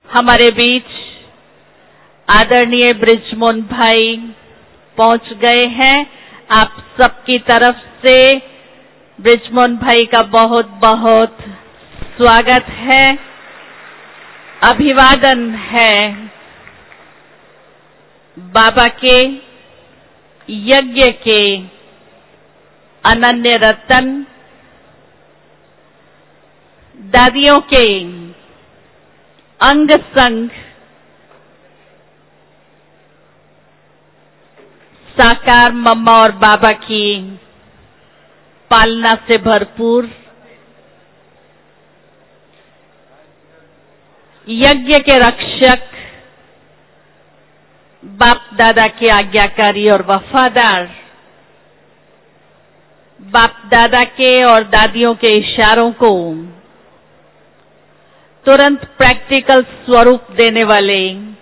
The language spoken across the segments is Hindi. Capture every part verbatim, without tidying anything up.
हमारे बीच आदरणीय बृजमोहन भाई पहुंच गए हैं। आप सबकी तरफ से बृजमोहन भाई का बहुत बहुत स्वागत है, अभिवादन है। बाबा के यज्ञ के अनन्य रतन, दादियों के अंग संग, साकार मम्मा और बाबा की पालना से भरपूर यज्ञ के रक्षक, बाप दादा के आज्ञाकारी और वफादार, बाप दादा के और दादियों के इशारों को तुरंत प्रैक्टिकल स्वरूप देने वाले,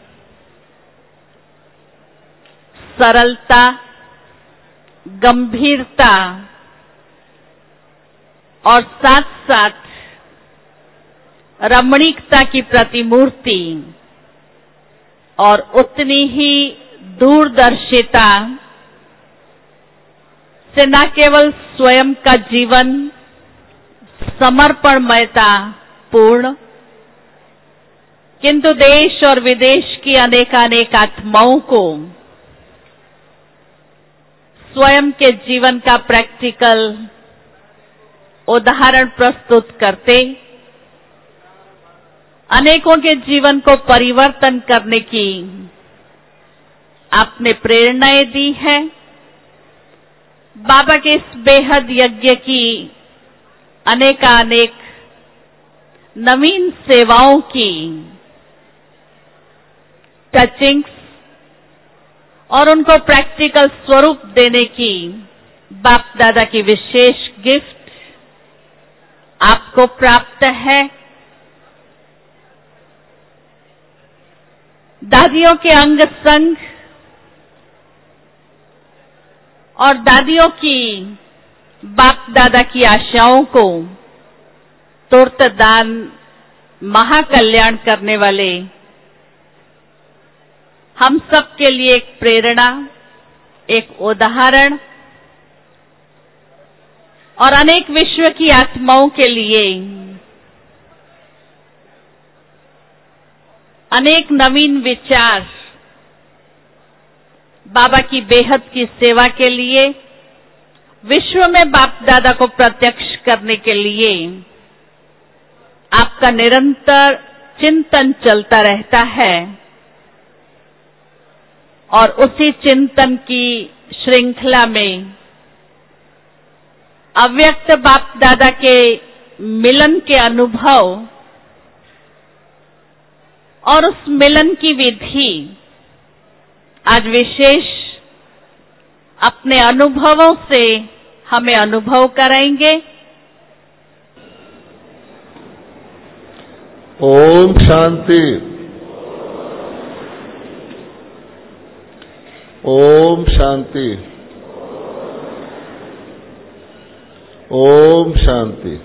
सरलता, गंभीरता और साथ साथ रमणीकता की प्रतिमूर्ति और उतनी ही दूरदर्शिता से न केवल स्वयं का जीवन समर्पणमयता पूर्ण, किंतु देश और विदेश की अनेकानेक आत्माओं को स्वयं के जीवन का प्रैक्टिकल उदाहरण प्रस्तुत करते अनेकों के जीवन को परिवर्तन करने की आपने प्रेरणाएं दी है। बाबा के इस बेहद यज्ञ की अनेकानेक नवीन सेवाओं की टचिंग्स और उनको प्रैक्टिकल स्वरूप देने की बाप दादा की विशेष गिफ्ट आपको प्राप्त है। दादियों के अंग संग और दादियों की बाप दादा की आशाओं को तुरंत दान महाकल्याण करने वाले हम सब के लिए एक प्रेरणा, एक उदाहरण और अनेक विश्व की आत्माओं के लिए अनेक नवीन विचार, बाबा की बेहद की सेवा के लिए, विश्व में बाप दादा को प्रत्यक्ष करने के लिए आपका निरंतर चिंतन चलता रहता है और उसी चिंतन की श्रृंखला में अव्यक्त बाप दादा के मिलन के अनुभव और उस मिलन की विधि आज विशेष अपने अनुभवों से हमें अनुभव कराएंगे। ओम शांति। ओम शांति। ओम शांति।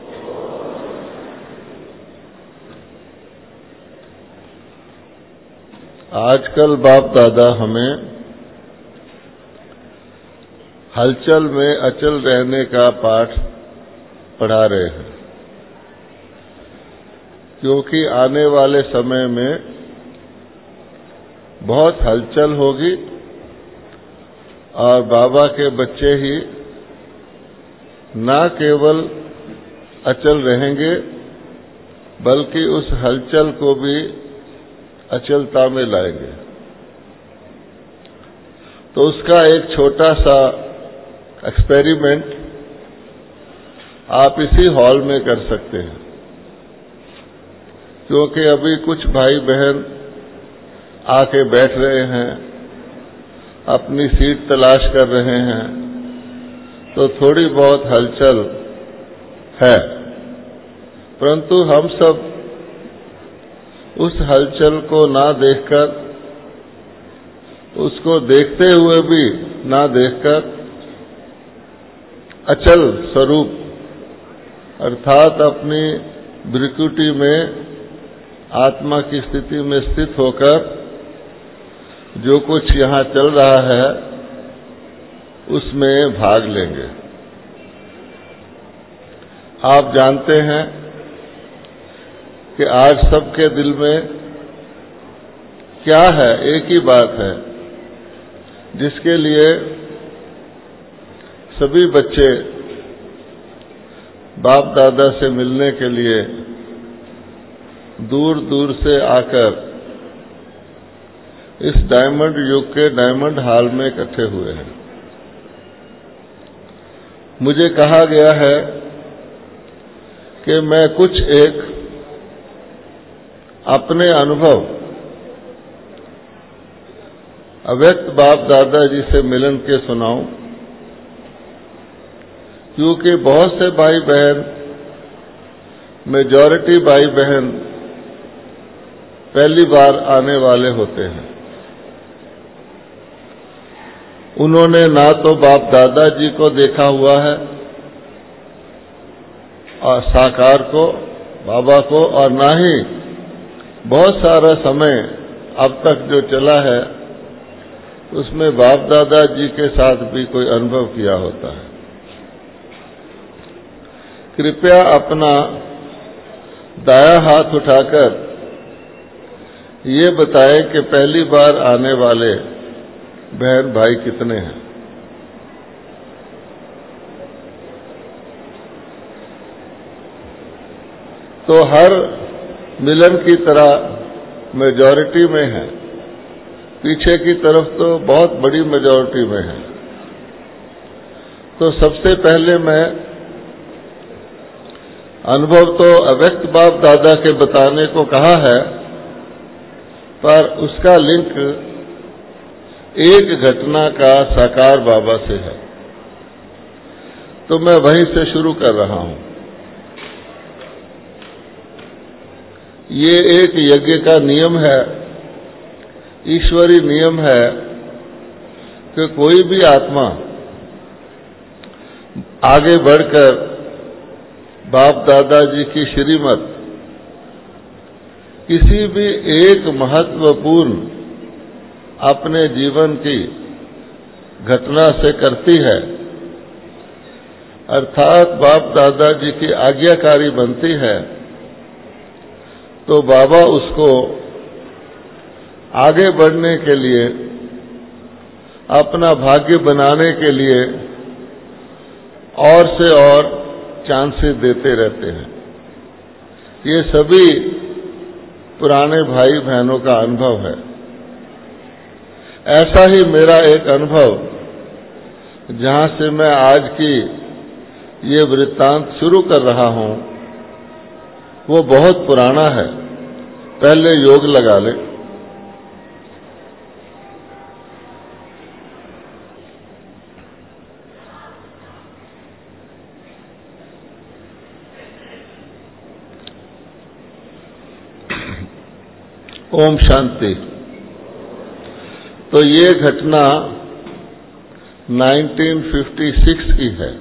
आजकल बाप दादा हमें हलचल में अचल रहने का पाठ पढ़ा रहे हैं, क्योंकि आने वाले समय में बहुत हलचल होगी और बाबा के बच्चे ही न केवल अचल रहेंगे बल्कि उस हलचल को भी अचलता में लाएंगे। तो उसका एक छोटा सा एक्सपेरिमेंट आप इसी हॉल में कर सकते हैं, क्योंकि अभी कुछ भाई बहन आके बैठ रहे हैं, अपनी सीट तलाश कर रहे हैं, तो थोड़ी बहुत हलचल है, परंतु हम सब उस हलचल को ना देखकर, उसको देखते हुए भी ना देखकर अचल स्वरूप अर्थात अपनी भ्रिकुटी में आत्मा की स्थिति में स्थित होकर जो कुछ यहाँ चल रहा है उसमें भाग लेंगे। आप जानते हैं कि आज सबके दिल में क्या है, एक ही बात है जिसके लिए सभी बच्चे बाप दादा से मिलने के लिए दूर दूर से आकर इस डायमंड युग के डायमंड हॉल में इकट्ठे हुए हैं। मुझे कहा गया है कि मैं कुछ एक अपने अनुभव अव्यक्त बाप दादा जी से मिलन के सुनाऊं, क्योंकि बहुत से भाई बहन, मेजॉरिटी भाई बहन पहली बार आने वाले होते हैं। उन्होंने ना तो बाप दादा जी को देखा हुआ है और साकार को, बाबा को, और ना ही बहुत सारा समय अब तक जो चला है उसमें बाप दादा जी के साथ भी कोई अनुभव किया होता है। कृपया अपना दाया हाथ उठाकर ये बताएं कि पहली बार आने वाले बहन भाई कितने हैं। तो हर मिलन की तरह मेजॉरिटी में है, पीछे की तरफ तो बहुत बड़ी मेजॉरिटी में है। तो सबसे पहले मैं अनुभव तो अव्यक्त बाप दादा के बताने को कहा है, पर उसका लिंक एक घटना का साकार बाबा से है, तो मैं वहीं से शुरू कर रहा हूं। ये एक यज्ञ का नियम है, ईश्वरी नियम है कि कोई भी आत्मा आगे बढ़कर बाप दादा जी की श्रीमत किसी भी एक महत्वपूर्ण अपने जीवन की घटना से करती है, अर्थात बाप दादा जी की आज्ञाकारी बनती है, तो बाबा उसको आगे बढ़ने के लिए, अपना भाग्य बनाने के लिए और से और चांसेस देते रहते हैं। ये सभी पुराने भाई बहनों का अनुभव है। ऐसा ही मेरा एक अनुभव, जहां से मैं आज की ये वृत्तांत शुरू कर रहा हूं, वो बहुत पुराना है। पहले योग लगा ले। ओम शांति। तो ये घटना उन्नीस सौ छप्पन की है।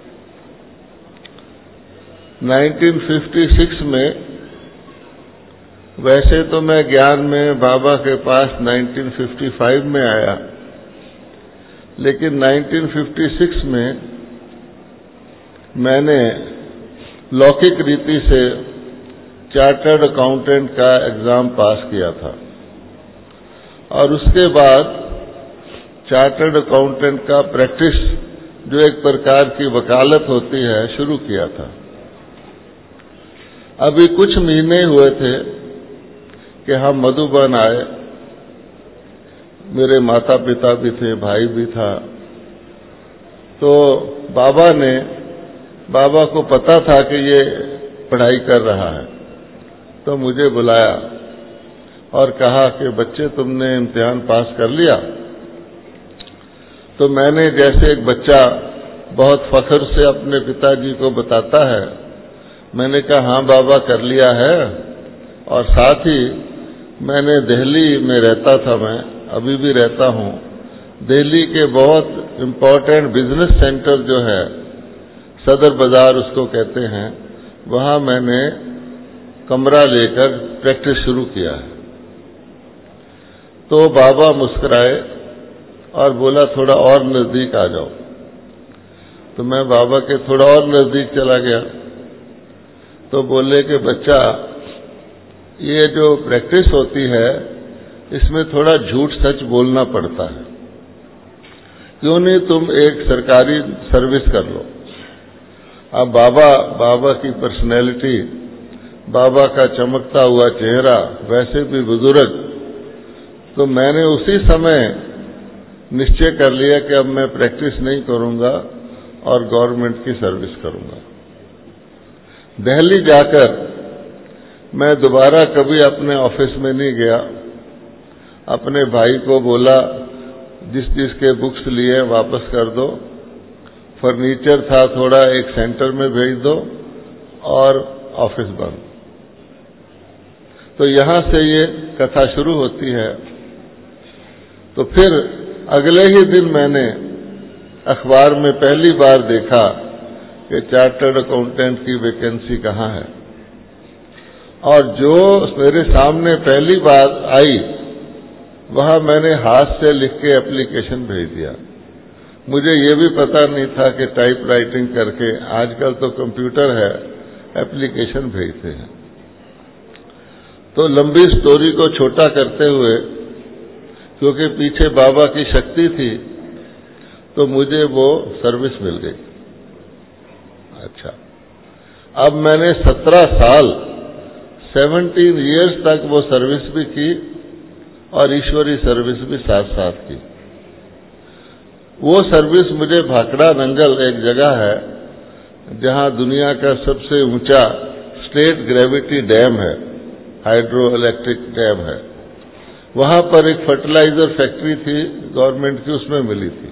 उन्नीस सौ छप्पन में, वैसे तो मैं ज्ञान में बाबा के पास उन्नीस सौ पचपन में आया, लेकिन उन्नीस सौ छप्पन में मैंने लौकिक रीति से चार्टर्ड अकाउंटेंट का एग्जाम पास किया था, और उसके बाद चार्टर्ड अकाउंटेंट का प्रैक्टिस, जो एक प्रकार की वकालत होती है, शुरू किया था। अभी कुछ महीने हुए थे कि हम मधुबन आए। मेरे माता पिता भी थे, भाई भी था। तो बाबा ने, बाबा को पता था कि ये पढ़ाई कर रहा है, तो मुझे बुलाया और कहा कि बच्चे तुमने इम्तिहान पास कर लिया। तो मैंने, जैसे एक बच्चा बहुत फख्र से अपने पिताजी को बताता है, मैंने कहा हाँ बाबा कर लिया है। और साथ ही मैंने दिल्ली में रहता था, मैं अभी भी रहता हूँ। दिल्ली के बहुत इम्पोर्टेंट बिजनेस सेंटर जो है, सदर बाजार उसको कहते हैं, वहाँ मैंने कमरा लेकर प्रैक्टिस शुरू किया है। तो बाबा मुस्कुराए और बोला थोड़ा और नजदीक आ जाओ। तो मैं बाबा के थोड़ा और नजदीक चला गया। तो बोले कि बच्चा, ये जो प्रैक्टिस होती है इसमें थोड़ा झूठ सच बोलना पड़ता है, क्यों नहीं तुम एक सरकारी सर्विस कर लो। अब बाबा बाबा की पर्सनैलिटी, बाबा का चमकता हुआ चेहरा, वैसे भी बुजुर्ग, तो मैंने उसी समय निश्चय कर लिया कि अब मैं प्रैक्टिस नहीं करूंगा और गवर्नमेंट की सर्विस करूंगा। दिल्ली जाकर मैं दोबारा कभी अपने ऑफिस में नहीं गया। अपने भाई को बोला जिस जिसके बुक्स लिए वापस कर दो, फर्नीचर था थोड़ा एक सेंटर में भेज दो और ऑफिस बंद। तो यहां से ये कथा शुरू होती है। तो फिर अगले ही दिन मैंने अखबार में पहली बार देखा कि चार्टर्ड अकाउंटेंट की वैकेंसी कहाँ है, और जो मेरे सामने पहली बार आई वहां मैंने हाथ से लिख के एप्लीकेशन भेज दिया। मुझे ये भी पता नहीं था कि टाइप राइटिंग करके, आजकल तो कंप्यूटर है, एप्लीकेशन भेजते हैं। तो लंबी स्टोरी को छोटा करते हुए, क्योंकि पीछे बाबा की शक्ति थी, तो मुझे वो सर्विस मिल गई। अच्छा, अब मैंने सत्रह साल सेवनटीन इयर्स तक वो सर्विस भी की और ईश्वरी सर्विस भी साथ साथ की। वो सर्विस मुझे भाखड़ा नंगल एक जगह है जहां दुनिया का सबसे ऊंचा स्टेट ग्रेविटी डैम है, हाइड्रो इलेक्ट्रिक डैम है, वहां पर एक फर्टिलाइजर फैक्ट्री थी गवर्नमेंट की, उसमें मिली थी।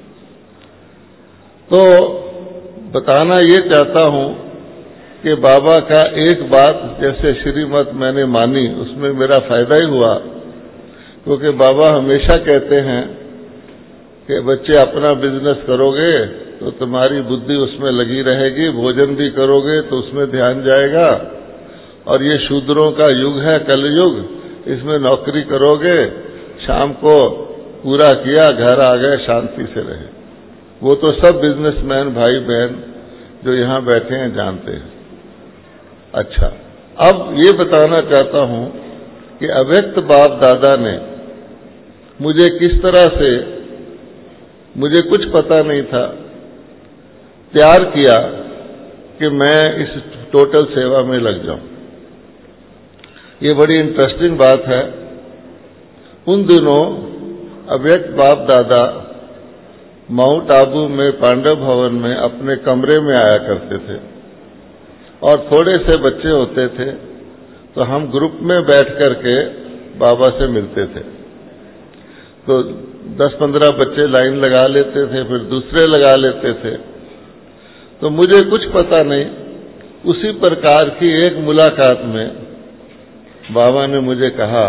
तो बताना ये चाहता हूं कि बाबा का एक बात जैसे श्रीमत मैंने मानी, उसमें मेरा फायदा ही हुआ, क्योंकि बाबा हमेशा कहते हैं कि बच्चे अपना बिजनेस करोगे तो तुम्हारी बुद्धि उसमें लगी रहेगी, भोजन भी करोगे तो उसमें ध्यान जाएगा, और ये शूद्रों का युग है कलयुग, इसमें नौकरी करोगे, शाम को पूरा किया घर आ गए शांति से रहे। वो तो सब बिजनेसमैन भाई बहन जो यहां बैठे हैं जानते हैं। अच्छा, अब ये बताना चाहता हूं कि अव्यक्त बाप दादा ने मुझे किस तरह से, मुझे कुछ पता नहीं था, प्यार किया कि मैं इस टोटल सेवा में लग जाऊं। ये बड़ी इंटरेस्टिंग बात है। उन दिनों अव्यक्त बाप दादा माउंट आबू में पांडव भवन में अपने कमरे में आया करते थे, और थोड़े से बच्चे होते थे, तो हम ग्रुप में बैठ करके बाबा से मिलते थे। तो दस पंद्रह बच्चे लाइन लगा लेते थे, फिर दूसरे लगा लेते थे। तो मुझे कुछ पता नहीं, उसी प्रकार की एक मुलाकात में बाबा ने मुझे कहा,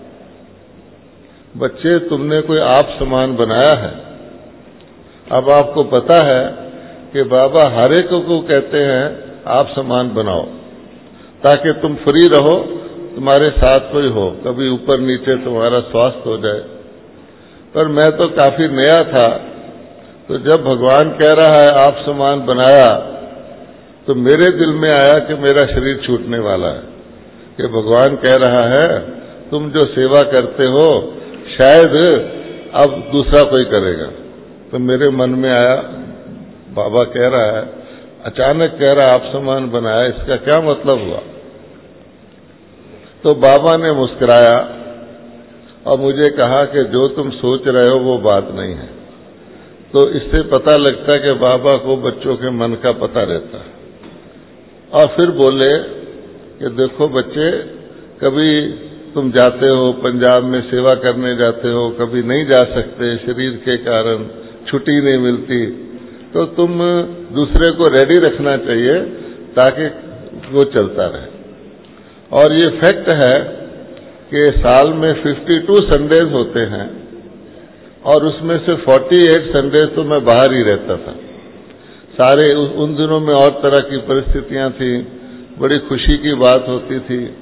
बच्चे तुमने कोई आप समान बनाया है। अब आपको पता है कि बाबा हर एक को कहते हैं आप समान बनाओ, ताकि तुम फ्री रहो, तुम्हारे साथ कोई हो, कभी ऊपर नीचे तुम्हारा स्वास्थ्य हो जाए। पर मैं तो काफी नया था, तो जब भगवान कह रहा है आप समान बनाया, तो मेरे दिल में आया कि मेरा शरीर छूटने वाला है, कि भगवान कह रहा है तुम जो सेवा करते हो शायद अब दूसरा कोई करेगा। तो मेरे मन में आया, बाबा कह रहा है, अचानक कह रहा आप समान बनाया, इसका क्या मतलब हुआ। तो बाबा ने मुस्कुराया और मुझे कहा कि जो तुम सोच रहे हो वो बात नहीं है। तो इससे पता लगता है कि बाबा को बच्चों के मन का पता रहता है। और फिर बोले कि देखो बच्चे, कभी तुम जाते हो पंजाब में सेवा करने जाते हो, कभी नहीं जा सकते शरीर के कारण, छुट्टी नहीं मिलती, तो तुम दूसरे को रेडी रखना चाहिए ताकि वो चलता रहे। और ये फैक्ट है कि साल में बावन संडेज होते हैं, और उसमें से अड़तालीस संडेज तो मैं बाहर ही रहता था। सारे उन दिनों में और तरह की परिस्थितियां थी, बड़ी खुशी की बात होती थी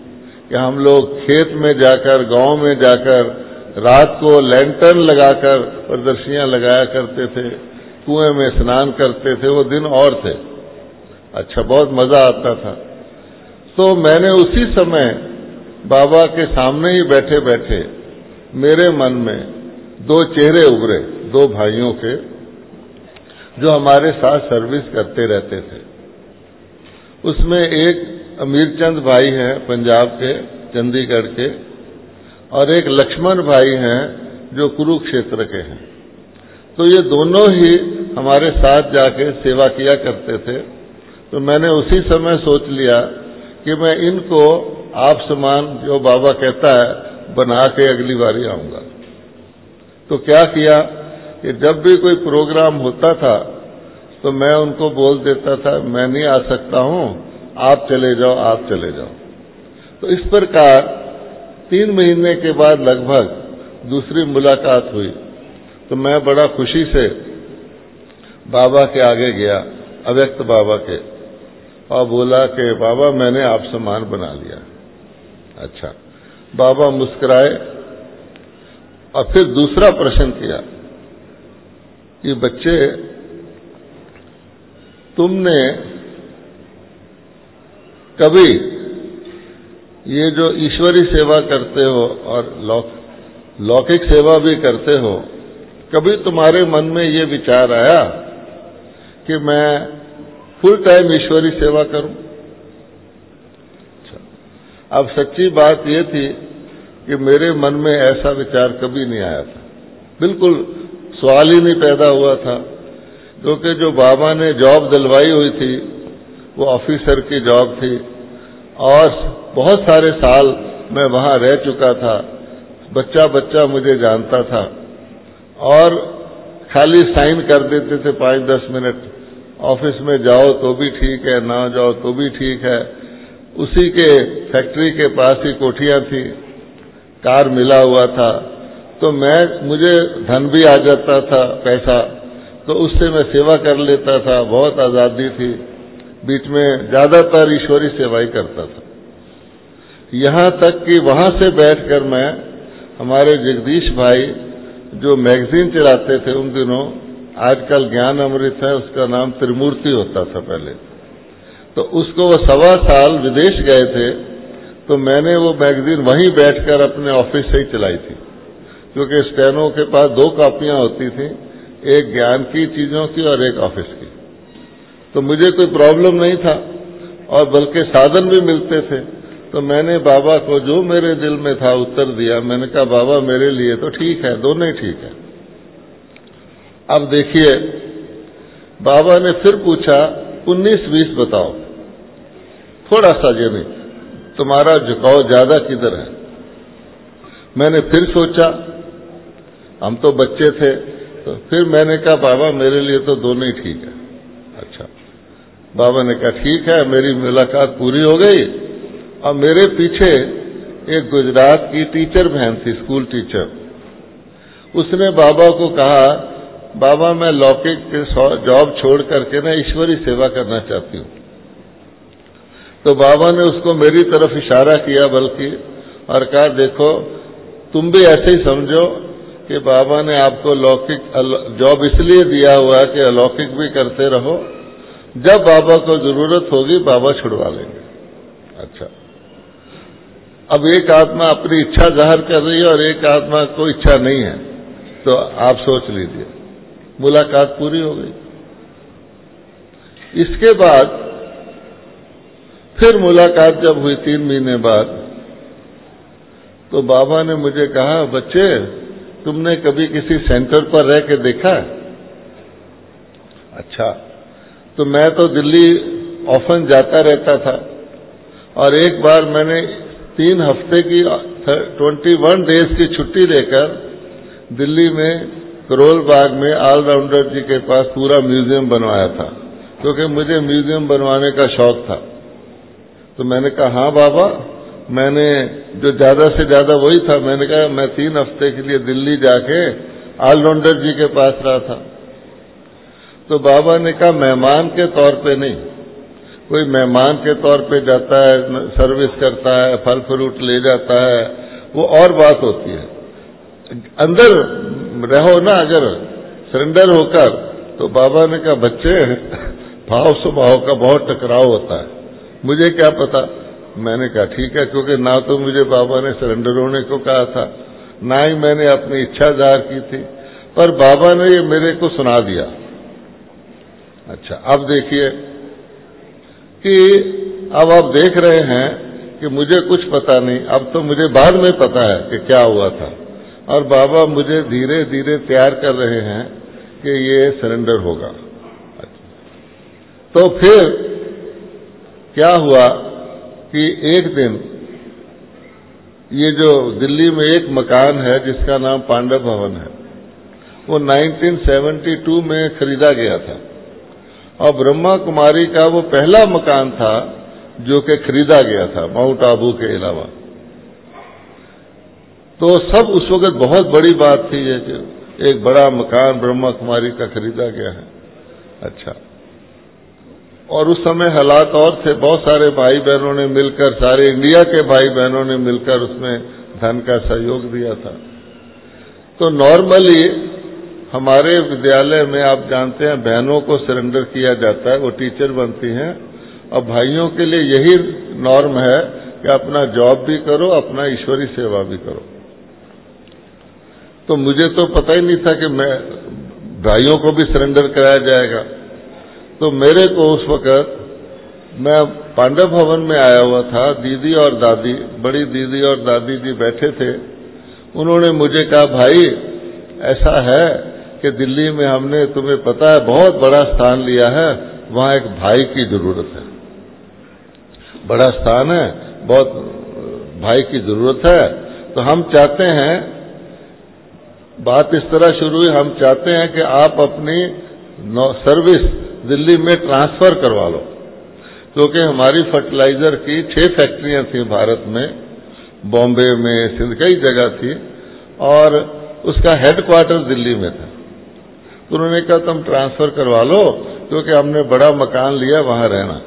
कि हम लोग खेत में जाकर, गांव में जाकर रात को लैंटर्न लगाकर प्रदर्शनियां लगाया करते थे, कुएं में स्नान करते थे। वो दिन और थे, अच्छा बहुत मजा आता था। तो मैंने उसी समय बाबा के सामने ही बैठे बैठे मेरे मन में दो चेहरे उभरे, दो भाइयों के, जो हमारे साथ सर्विस करते रहते थे। उसमें एक अमीरचंद भाई हैं पंजाब के, चंडीगढ़ के, और एक लक्ष्मण भाई हैं जो कुरुक्षेत्र के हैं। तो ये दोनों ही हमारे साथ जाके सेवा किया करते थे। तो मैंने उसी समय सोच लिया कि मैं इनको आप समान, जो बाबा कहता है, बना के अगली बारी आऊंगा। तो क्या किया कि जब भी कोई प्रोग्राम होता था तो मैं उनको बोल देता था, मैं नहीं आ सकता हूं, आप चले जाओ, आप चले जाओ। तो इस प्रकार तीन महीने के बाद लगभग दूसरी मुलाकात हुई। तो मैं बड़ा खुशी से बाबा के आगे गया, अव्यक्त बाबा के, और बोला कि बाबा मैंने आप समान बना लिया। अच्छा, बाबा मुस्कुराए और फिर दूसरा प्रश्न किया कि बच्चे, तुमने कभी ये जो ईश्वरी सेवा करते हो और लौक, लौकिक सेवा भी करते हो, कभी तुम्हारे मन में ये विचार आया कि मैं फुल टाइम ईश्वरी सेवा करूं? अच्छा, अब सच्ची बात ये थी कि मेरे मन में ऐसा विचार कभी नहीं आया था, बिल्कुल सवाल ही नहीं पैदा हुआ था। क्योंकि जो बाबा ने जॉब दिलवाई हुई थी वो ऑफिसर की जॉब थी, और बहुत सारे साल मैं वहां रह चुका था। बच्चा बच्चा मुझे जानता था, और खाली साइन कर देते थे पांच दस मिनट, ऑफिस में जाओ तो भी ठीक है, ना जाओ तो भी ठीक है। उसी के फैक्ट्री के पास ही कोठियां थी, कार मिला हुआ था। तो मैं मुझे धन भी आ जाता था, पैसा, तो उससे मैं सेवा कर लेता था, बहुत आजादी थी। बीच में ज्यादातर ईश्वरी सेवा ही करता था। यहां तक कि वहां से बैठकर मैं, हमारे जगदीश भाई जो मैगजीन चलाते थे उन दिनों, आजकल ज्ञान अमृत है, उसका नाम त्रिमूर्ति होता था पहले, तो उसको वो सवा साल विदेश गए थे। तो मैंने वो मैगजीन वहीं बैठकर अपने ऑफिस से ही चलाई थी, क्योंकि स्टेनो के पास दो कॉपियां होती थी, एक ज्ञान की चीजों की और एक ऑफिस की। तो मुझे कोई प्रॉब्लम नहीं था, और बल्कि साधन भी मिलते थे। तो मैंने बाबा को जो मेरे दिल में था उत्तर दिया। मैंने कहा बाबा मेरे लिए तो ठीक है, दोनों ही ठीक है। अब देखिए, बाबा ने फिर पूछा, उन्नीस बीस बताओ, थोड़ा सा ये नहीं, तुम्हारा झुकाव ज्यादा किधर है? मैंने फिर सोचा, हम तो बच्चे थे, तो फिर मैंने कहा बाबा मेरे लिए तो दोनों ही ठीक है। अच्छा, बाबा ने कहा ठीक है, मेरी मुलाकात पूरी हो गई। और मेरे पीछे एक गुजरात की टीचर बहन थी, स्कूल टीचर। उसने बाबा को कहा, बाबा मैं लौकिक जॉब छोड़ करके ना ईश्वरी सेवा करना चाहती हूं। तो बाबा ने उसको मेरी तरफ इशारा किया बल्कि, और कहा देखो तुम भी ऐसे ही समझो कि बाबा ने आपको लौकिक जॉब इसलिए दिया हुआ है कि अलौकिक भी करते रहो, जब बाबा को जरूरत होगी बाबा छुड़वा लेंगे। अच्छा, अब एक आत्मा अपनी इच्छा जाहिर कर रही है और एक आत्मा को इच्छा नहीं है, तो आप सोच लीजिए, मुलाकात पूरी हो गई। इसके बाद फिर मुलाकात जब हुई तीन महीने बाद, तो बाबा ने मुझे कहा, बच्चे तुमने कभी किसी सेंटर पर रह के देखा है? अच्छा, तो मैं तो दिल्ली ऑफन जाता रहता था, और एक बार मैंने तीन हफ्ते की ट्वेंटी वन डेज की छुट्टी लेकर दिल्ली में करोल बाग में ऑलराउंडर जी के पास पूरा म्यूजियम बनवाया था, क्योंकि मुझे म्यूजियम बनवाने का शौक था। तो मैंने कहा हाँ बाबा, मैंने जो ज्यादा से ज्यादा वही था। मैंने कहा मैं तीन हफ्ते के लिए दिल्ली जाके ऑलराउंडर जी के पास रहा था। तो बाबा ने कहा मेहमान के तौर पे नहीं, कोई मेहमान के तौर पे जाता है, सर्विस करता है, फल फ्रूट ले जाता है, वो और बात होती है। अंदर रहो ना अगर सरेंडर होकर, तो बाबा ने कहा बच्चे भाव स्वभाव का बहुत टकराव होता है, मुझे क्या पता। मैंने कहा ठीक है, क्योंकि ना तो मुझे बाबा ने सरेंडर होने को कहा था, ना ही मैंने अपनी इच्छा जाहिर की थी, पर बाबा ने ये मेरे को सुना दिया। अच्छा, अब देखिए कि अब आप देख रहे हैं कि मुझे कुछ पता नहीं, अब तो मुझे बाद में पता है कि क्या हुआ था, और बाबा मुझे धीरे धीरे तैयार कर रहे हैं कि ये सरेंडर होगा। तो फिर क्या हुआ कि एक दिन ये जो दिल्ली में एक मकान है जिसका नाम पांडव भवन है, वो उन्नीस सौ बहत्तर में खरीदा गया था, और ब्रह्मा कुमारी का वो पहला मकान था जो कि खरीदा गया था माउंट आबू के अलावा। तो सब उस वक्त बहुत बड़ी बात थी ये कि एक बड़ा मकान ब्रह्मा कुमारी का खरीदा गया है। अच्छा, और उस समय हालात और थे, बहुत सारे भाई बहनों ने मिलकर, सारे इंडिया के भाई बहनों ने मिलकर उसमें धन का सहयोग दिया था। तो नॉर्मली हमारे विद्यालय में आप जानते हैं बहनों को सरेंडर किया जाता है, वो टीचर बनती हैं, और भाइयों के लिए यही नॉर्म है कि अपना जॉब भी करो, अपना ईश्वरी सेवा भी करो। तो मुझे तो पता ही नहीं था कि मैं भाइयों को भी सरेंडर कराया जाएगा। तो मेरे को उस वक्त, मैं पांडव भवन में आया हुआ था, दीदी और दादी, बड़ी दीदी और दादी जी बैठे थे। उन्होंने मुझे कहा भाई ऐसा है कि दिल्ली में हमने, तुम्हें पता है, बहुत बड़ा स्थान लिया है, वहां एक भाई की जरूरत है, बड़ा स्थान है, बहुत भाई की जरूरत है। तो हम चाहते हैं, बात इस तरह शुरू हुई, हम चाहते हैं कि आप अपनी सर्विस दिल्ली में ट्रांसफर करवा लो, क्योंकि हमारी फर्टिलाइजर की छह फैक्ट्रियां थी भारत में, बॉम्बे में, सिंध, कई जगह थी, और उसका हेडक्वार्टर दिल्ली में था। तो उन्होंने कहा तुम ट्रांसफर करवा लो, क्योंकि हमने बड़ा मकान लिया, वहां रहना।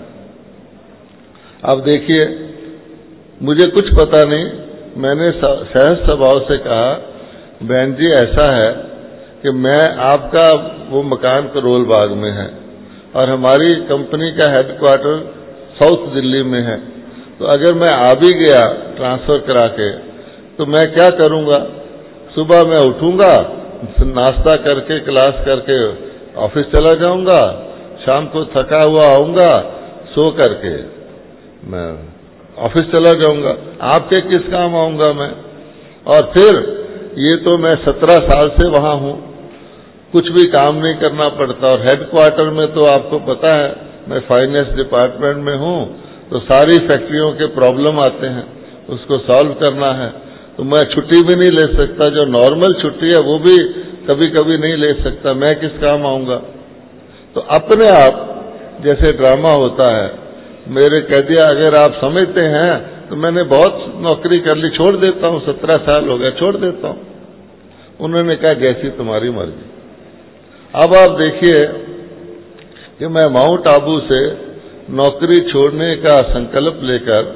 अब देखिए, मुझे कुछ पता नहीं, मैंने सहज स्वभाव से कहा बहन जी ऐसा है कि मैं, आपका वो मकान करोल बाग में है और हमारी कंपनी का हेडक्वार्टर साउथ दिल्ली में है, तो अगर मैं आ भी गया ट्रांसफर करा के, तो मैं क्या करूंगा? सुबह मैं उठूंगा, नाश्ता करके, क्लास करके ऑफिस चला जाऊंगा, शाम को थका हुआ आऊंगा, सो करके मैं ऑफिस चला जाऊंगा, आपके किस काम आऊंगा मैं? और फिर ये तो मैं सत्रह साल से वहां हूं, कुछ भी काम नहीं करना पड़ता, और हेडक्वार्टर में तो आपको पता है मैं फाइनेंस डिपार्टमेंट में हूं, तो सारी फैक्ट्रियों के प्रॉब्लम आते हैं, उसको सॉल्व करना है। तो मैं छुट्टी भी नहीं ले सकता, जो नॉर्मल छुट्टी है वो भी कभी कभी नहीं ले सकता, मैं किस काम आऊंगा? तो अपने आप जैसे ड्रामा होता है, मेरे कह दिया अगर आप समझते हैं तो मैंने बहुत नौकरी कर ली, छोड़ देता हूं, सत्रह साल हो गए, छोड़ देता हूं। उन्होंने कहा जैसी तुम्हारी मर्जी। अब आप देखिए कि मैं माउंट आबू से नौकरी छोड़ने का संकल्प लेकर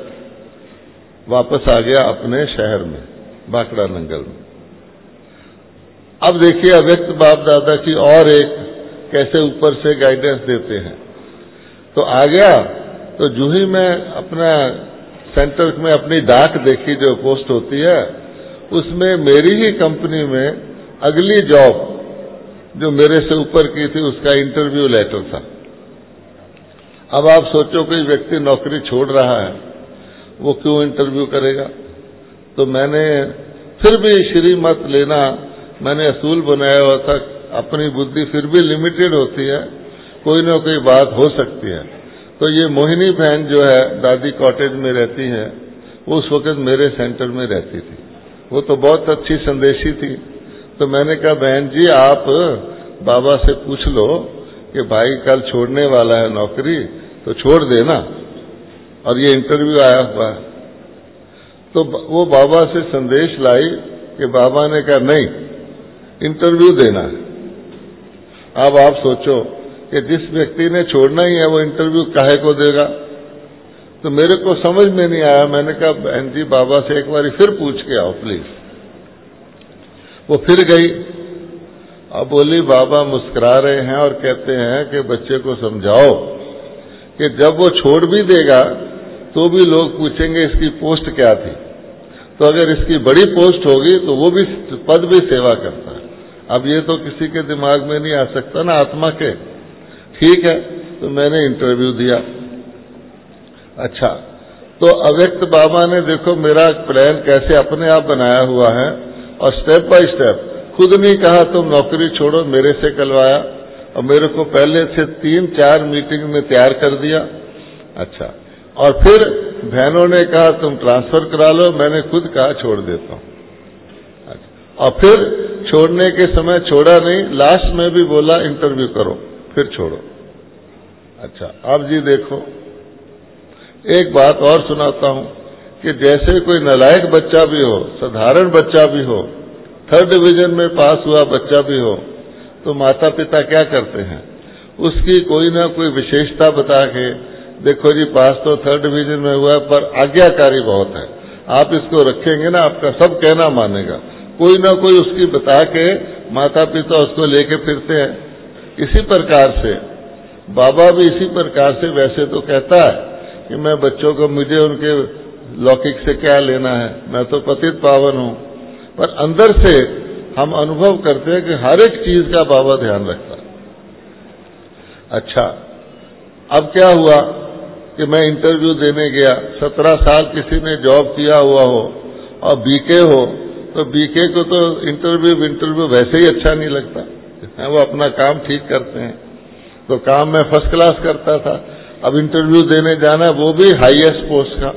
वापस आ गया अपने शहर में, बाकड़ा नंगल में। अब देखिए अव्यक्त बाप दादा की और एक कैसे ऊपर से गाइडेंस देते हैं। तो आ गया, तो जो ही मैं अपना सेंटर में अपनी डाक देखी जो पोस्ट होती है, उसमें मेरी ही कंपनी में अगली जॉब जो मेरे से ऊपर की थी उसका इंटरव्यू लेटर था। अब आप सोचो कोई व्यक्ति नौकरी छोड़ रहा है, वो क्यों इंटरव्यू करेगा? तो मैंने फिर भी श्री मत लेना, मैंने असूल बनाया हुआ था, अपनी बुद्धि फिर भी लिमिटेड होती है, कोई ना कोई बात हो सकती है। तो ये मोहिनी बहन जो है दादी कॉटेज में रहती है, वो उस वक्त मेरे सेंटर में रहती थी, वो तो बहुत अच्छी संदेशी थी। तो मैंने कहा बहन जी आप बाबा से पूछ लो कि भाई कल छोड़ने वाला है नौकरी, तो छोड़ देना, और ये इंटरव्यू आया हुआ है। तो वो बाबा से संदेश लाई कि बाबा ने कहा नहीं, इंटरव्यू देना है। अब आप सोचो कि जिस व्यक्ति ने छोड़ना ही है वो इंटरव्यू काहे को देगा। तो मेरे को समझ में नहीं आया। मैंने कहा बहन जी बाबा से एक बार फिर पूछ के आओ प्लीज। वो फिर गई। अब बोली बाबा मुस्कुरा रहे हैं और कहते हैं कि बच्चे को समझाओ कि जब वो छोड़ भी देगा तो भी लोग पूछेंगे इसकी पोस्ट क्या थी, तो अगर इसकी बड़ी पोस्ट होगी तो वो भी पद भी सेवा करता है। अब ये तो किसी के दिमाग में नहीं आ सकता ना, आत्मा के। ठीक है, तो मैंने इंटरव्यू दिया। अच्छा, तो अव्यक्त बाबा ने देखो मेरा प्लान कैसे अपने आप बनाया हुआ है और स्टेप बाय स्टेप खुद नहीं कहा तुम नौकरी छोड़ो, मेरे से करवाया और मेरे को पहले से तीन चार मीटिंग में तैयार कर दिया। अच्छा, और फिर बहनों ने कहा तुम ट्रांसफर करा लो, मैंने खुद कहा छोड़ देता हूं। अच्छा, और फिर छोड़ने के समय छोड़ा नहीं, लास्ट में भी बोला इंटरव्यू करो फिर छोड़ो। अच्छा, अब जी देखो एक बात और सुनाता हूं कि जैसे कोई नालायक बच्चा भी हो, साधारण बच्चा भी हो, थर्ड डिवीजन में पास हुआ बच्चा भी हो, तो माता पिता क्या करते हैं, उसकी कोई ना कोई विशेषता बता के देखो जी पास तो थर्ड डिवीजन में हुआ पर आज्ञाकारी बहुत है, आप इसको रखेंगे ना आपका सब कहना मानेगा, कोई ना कोई उसकी बता के माता पिता उसको लेके फिरते हैं। इसी प्रकार से बाबा भी इसी प्रकार से वैसे तो कहता है कि मैं बच्चों को, मुझे उनके लौकिक से क्या लेना है, मैं तो पतित पावन हूं, पर अंदर से हम अनुभव करते हैं कि हर एक चीज का बाबा ध्यान रखता है। अच्छा, अब क्या हुआ कि मैं इंटरव्यू देने गया, सत्रह साल किसी ने जॉब किया हुआ हो और बीके हो, तो बीके को तो इंटरव्यू इंटरव्यू वैसे ही अच्छा नहीं लगता, वो अपना काम ठीक करते हैं। तो काम मैं फर्स्ट क्लास करता था, अब इंटरव्यू देने जाना, वो भी हाईएस्ट पोस्ट का।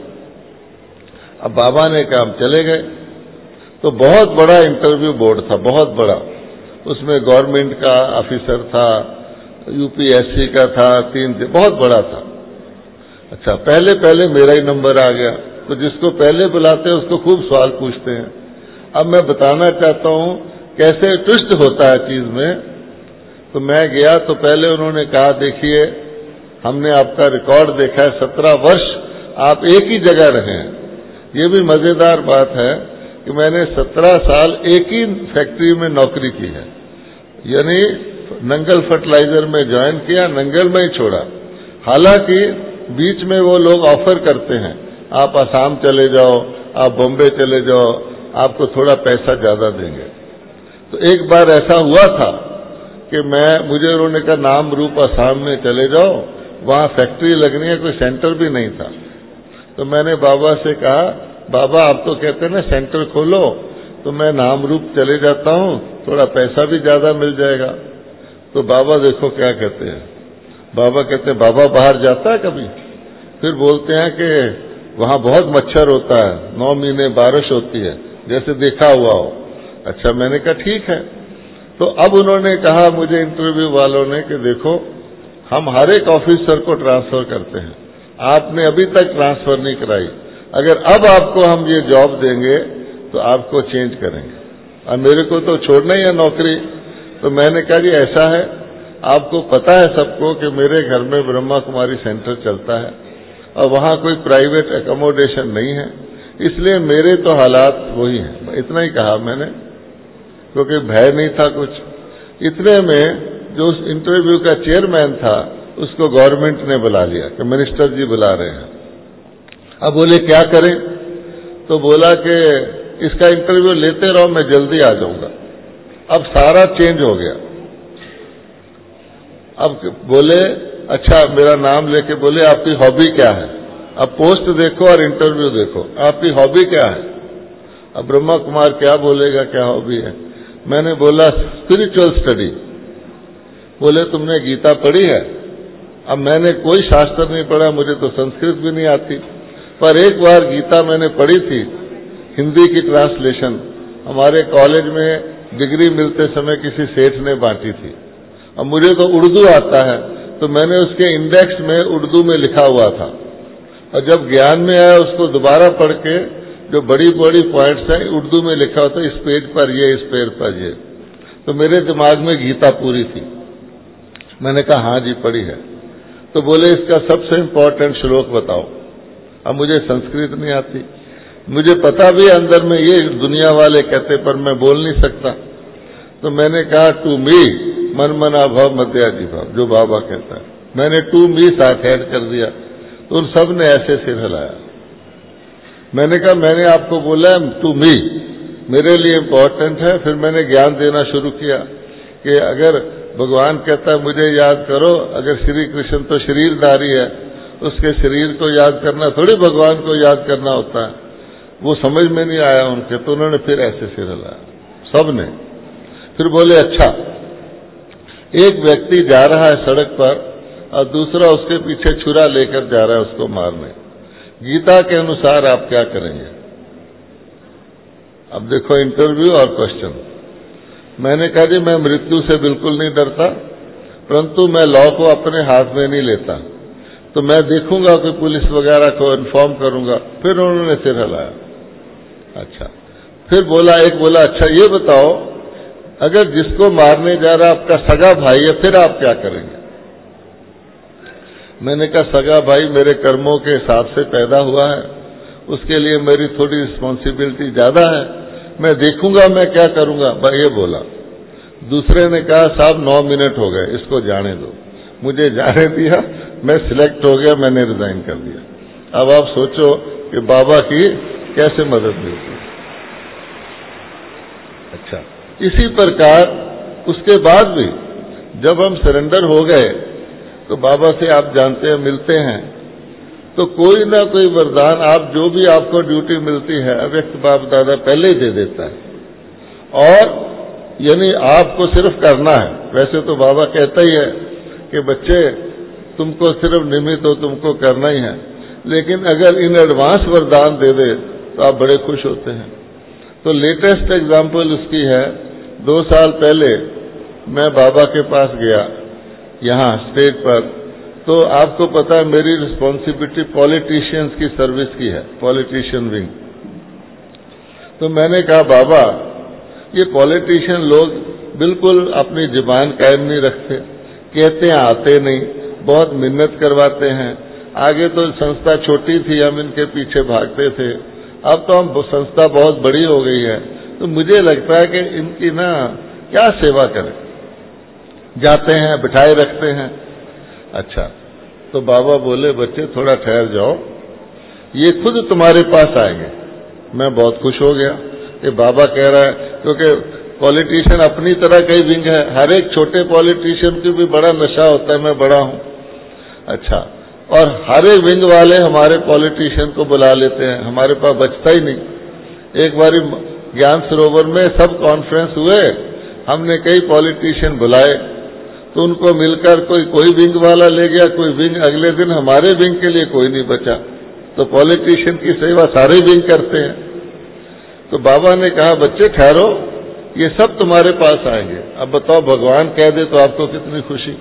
अब बाबा ने कहा हम चले गए, तो बहुत बड़ा इंटरव्यू बोर्ड था, बहुत बड़ा, उसमें गवर्नमेंट का ऑफिसर था, यूपीएससी का था, तीन बहुत बड़ा था। अच्छा, पहले पहले मेरा ही नंबर आ गया, तो जिसको पहले बुलाते हैं उसको खूब सवाल पूछते हैं। अब मैं बताना चाहता हूं कैसे ट्विस्ट होता है चीज में। तो मैं गया तो पहले उन्होंने कहा देखिए हमने आपका रिकॉर्ड देखा है, सत्रह वर्ष आप एक ही जगह रहे हैं। ये भी मजेदार बात है कि मैंने सत्रह साल एक ही फैक्ट्री में नौकरी की है, यानी नंगल फर्टिलाइजर में ज्वाइन किया, नंगल में ही छोड़ा। हालांकि बीच में वो लोग ऑफर करते हैं आप आसाम चले जाओ, आप बॉम्बे चले जाओ, आपको थोड़ा पैसा ज्यादा देंगे। तो एक बार ऐसा हुआ था कि मैं मुझे उन्होंने कहा नाम रूप आसाम में चले जाओ, वहां फैक्ट्री लगनी है, कोई सेंटर भी नहीं था। तो मैंने बाबा से कहा बाबा आप तो कहते हैं ना सेंटर खोलो, तो मैं नाम रूप चले जाता हूं, थोड़ा पैसा भी ज्यादा मिल जाएगा। तो बाबा देखो क्या कहते हैं, बाबा कहते हैं बाबा बाहर जाता है कभी? फिर बोलते हैं कि वहां बहुत मच्छर होता है, नौ महीने बारिश होती है, जैसे देखा हुआ हो। अच्छा, मैंने कहा ठीक है। तो अब उन्होंने कहा मुझे इंटरव्यू वालों ने कि देखो हम हर एक ऑफिसर को ट्रांसफर करते हैं, आपने अभी तक ट्रांसफर नहीं कराई, अगर अब आपको हम ये जॉब देंगे तो आपको चेंज करेंगे, और मेरे को तो छोड़ना ही है नौकरी। तो मैंने कहा जी ऐसा है, आपको पता है सबको कि मेरे घर में ब्रह्मा कुमारी सेंटर चलता है और वहां कोई प्राइवेट एकोमोडेशन नहीं है, इसलिए मेरे तो हालात वही हैं। इतना ही कहा मैंने, क्योंकि भय नहीं था कुछ। इतने में जो उस इंटरव्यू का चेयरमैन था उसको गवर्नमेंट ने बुला लिया कि मिनिस्टर जी बुला रहे हैं। अब बोले क्या करें? तो बोला कि इसका इंटरव्यू लेते रहो, मैं जल्दी आ जाऊंगा। अब सारा चेंज हो गया। अब बोले अच्छा, मेरा नाम लेके बोले आपकी हॉबी क्या है? अब पोस्ट देखो और इंटरव्यू देखो, आपकी हॉबी क्या है? अब ब्रह्मा कुमार क्या बोलेगा क्या हॉबी है? मैंने बोला स्पिरिचुअल स्टडी। बोले तुमने गीता पढ़ी है? अब मैंने कोई शास्त्र नहीं पढ़ा, मुझे तो संस्कृत भी नहीं आती, पर एक बार गीता मैंने पढ़ी थी, हिंदी की ट्रांसलेशन, हमारे कॉलेज में डिग्री मिलते समय किसी सेठ ने बांटी थी। अब मुझे तो उर्दू आता है, तो मैंने उसके इंडेक्स में उर्दू में लिखा हुआ था, और जब ज्ञान में आया उसको दोबारा पढ़ के जो बड़ी बड़ी पॉइंट्स हैं उर्दू में लिखा होता है, इस पेज पर ये, इस पेज पर ये, तो मेरे दिमाग में गीता पूरी थी। मैंने कहा हाँ जी पढ़ी है। तो बोले इसका सबसे इंपॉर्टेंट श्लोक बताओ। अब मुझे संस्कृत नहीं आती, मुझे पता भी अंदर में ये दुनिया वाले कहते पर मैं बोल नहीं सकता। तो मैंने कहा टू मी मन मना भाव मध्याजी भाव, जो बाबा कहता है, मैंने टू मी साथ ऐड कर दिया। तो उन सब ने ऐसे सिर हिलाया। मैंने कहा मैंने आपको बोला टू मी, मेरे लिए इंपॉर्टेंट है। फिर मैंने ज्ञान देना शुरू किया कि अगर भगवान कहता है मुझे याद करो, अगर श्री कृष्ण तो शरीरधारी है, उसके शरीर को याद करना थोड़ी भगवान को याद करना होता है। वो समझ में नहीं आया उनके, तो उन्होंने फिर ऐसे सिर हिलाया सब ने। फिर बोले अच्छा, एक व्यक्ति जा रहा है सड़क पर और दूसरा उसके पीछे छुरा लेकर जा रहा है उसको मारने, गीता के अनुसार आप क्या करेंगे? अब देखो इंटरव्यू और क्वेश्चन। मैंने कहा जी मैं मृत्यु से बिल्कुल नहीं डरता, परंतु मैं लॉ को अपने हाथ में नहीं लेता, तो मैं देखूंगा कि पुलिस वगैरह को इन्फॉर्म करूंगा। फिर उन्होंने सिर हिलाया। अच्छा, फिर बोला एक बोला अच्छा ये बताओ, अगर जिसको मारने जा रहा आपका सगा भाई है फिर आप क्या करेंगे? मैंने कहा सगा भाई मेरे कर्मों के हिसाब से पैदा हुआ है, उसके लिए मेरी थोड़ी रिस्पॉन्सिबिलिटी ज्यादा है, मैं देखूंगा मैं क्या करूंगा। भाई ये बोला। दूसरे ने कहा साहब नौ मिनट हो गए, इसको जाने दो। मुझे जाने दिया, मैं सिलेक्ट हो गया, मैंने रिजाइन कर दिया। अब आप सोचो कि बाबा की कैसे मदद मिलती है। अच्छा, इसी प्रकार उसके बाद भी जब हम सरेंडर हो गए तो बाबा से आप जानते हैं मिलते हैं तो कोई ना कोई वरदान, आप जो भी आपको ड्यूटी मिलती है अव्यक्त बाप दादा पहले ही दे देता है, और यानी आपको सिर्फ करना है। वैसे तो बाबा कहता ही है कि बच्चे तुमको सिर्फ निमित्त हो, तुमको करना ही है, लेकिन अगर इन एडवांस वरदान दे दे तो आप बड़े खुश होते हैं। तो लेटेस्ट एग्जाम्पल उसकी है, दो साल पहले मैं बाबा के पास गया यहाँ स्टेज पर, तो आपको पता है मेरी रिस्पॉन्सिबिलिटी पॉलिटिशियंस की सर्विस की है, पॉलिटिशियन विंग। तो मैंने कहा बाबा ये पॉलिटिशियन लोग बिल्कुल अपनी जुबान कायम नहीं रखते, कहते हैं आते नहीं, बहुत मिन्नत करवाते हैं। आगे तो संस्था छोटी थी, हम इनके पीछे भागते थे, अब तो हम संस्था बहुत बड़ी हो गई है, तो मुझे लगता है कि इनकी ना क्या सेवा करें। जाते हैं बिठाए रखते हैं। अच्छा, तो बाबा बोले बच्चे थोड़ा ठहर जाओ, ये खुद तुम्हारे पास आएंगे। मैं बहुत खुश हो गया कि बाबा कह रहा है, क्योंकि पॉलिटिशियन अपनी तरह कई विंग है, हर एक छोटे पॉलिटिशियन की भी बड़ा नशा होता है मैं बड़ा हूं। अच्छा, और हर एक विंग वाले हमारे पॉलिटिशियन को बुला लेते हैं, हमारे पास बचता ही नहीं। एक बारी ज्ञान सरोवर में सब कॉन्फ्रेंस हुए, हमने कई पॉलिटिशियन बुलाए, तो उनको मिलकर कोई कोई विंग वाला ले गया, कोई विंग, अगले दिन हमारे विंग के लिए कोई नहीं बचा। तो पॉलिटिशियन की सेवा सारे विंग करते हैं। तो बाबा ने कहा बच्चे ठहरो, ये सब तुम्हारे पास आएंगे। अब बताओ भगवान कह दे तो आपको कितनी खुशी।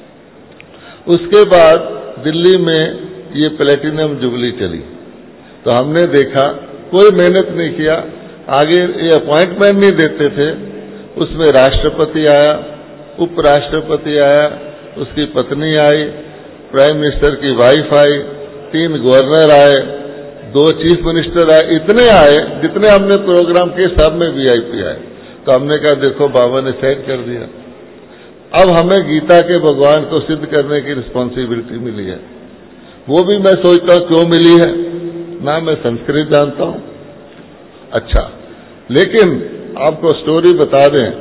उसके बाद दिल्ली में ये प्लेटिनम जुबली चली, तो हमने देखा कोई मेहनत नहीं किया, आगे ये अपॉइंटमेंट नहीं देते थे, उसमें राष्ट्रपति आया, उपराष्ट्रपति आया, उसकी पत्नी आई, प्राइम मिनिस्टर की वाइफ आई, तीन गवर्नर आए, दो चीफ मिनिस्टर आए, इतने आए जितने हमने प्रोग्राम किए सब में वीआईपी आए। तो हमने कहा देखो बाबा ने सेट कर दिया, अब हमें गीता के भगवान को सिद्ध करने की रिस्पॉन्सिबिलिटी मिली है। वो भी मैं सोचता हूं क्यों मिली है, ना मैं संस्कृत जानता हूं। अच्छा, लेकिन आपको स्टोरी बता दें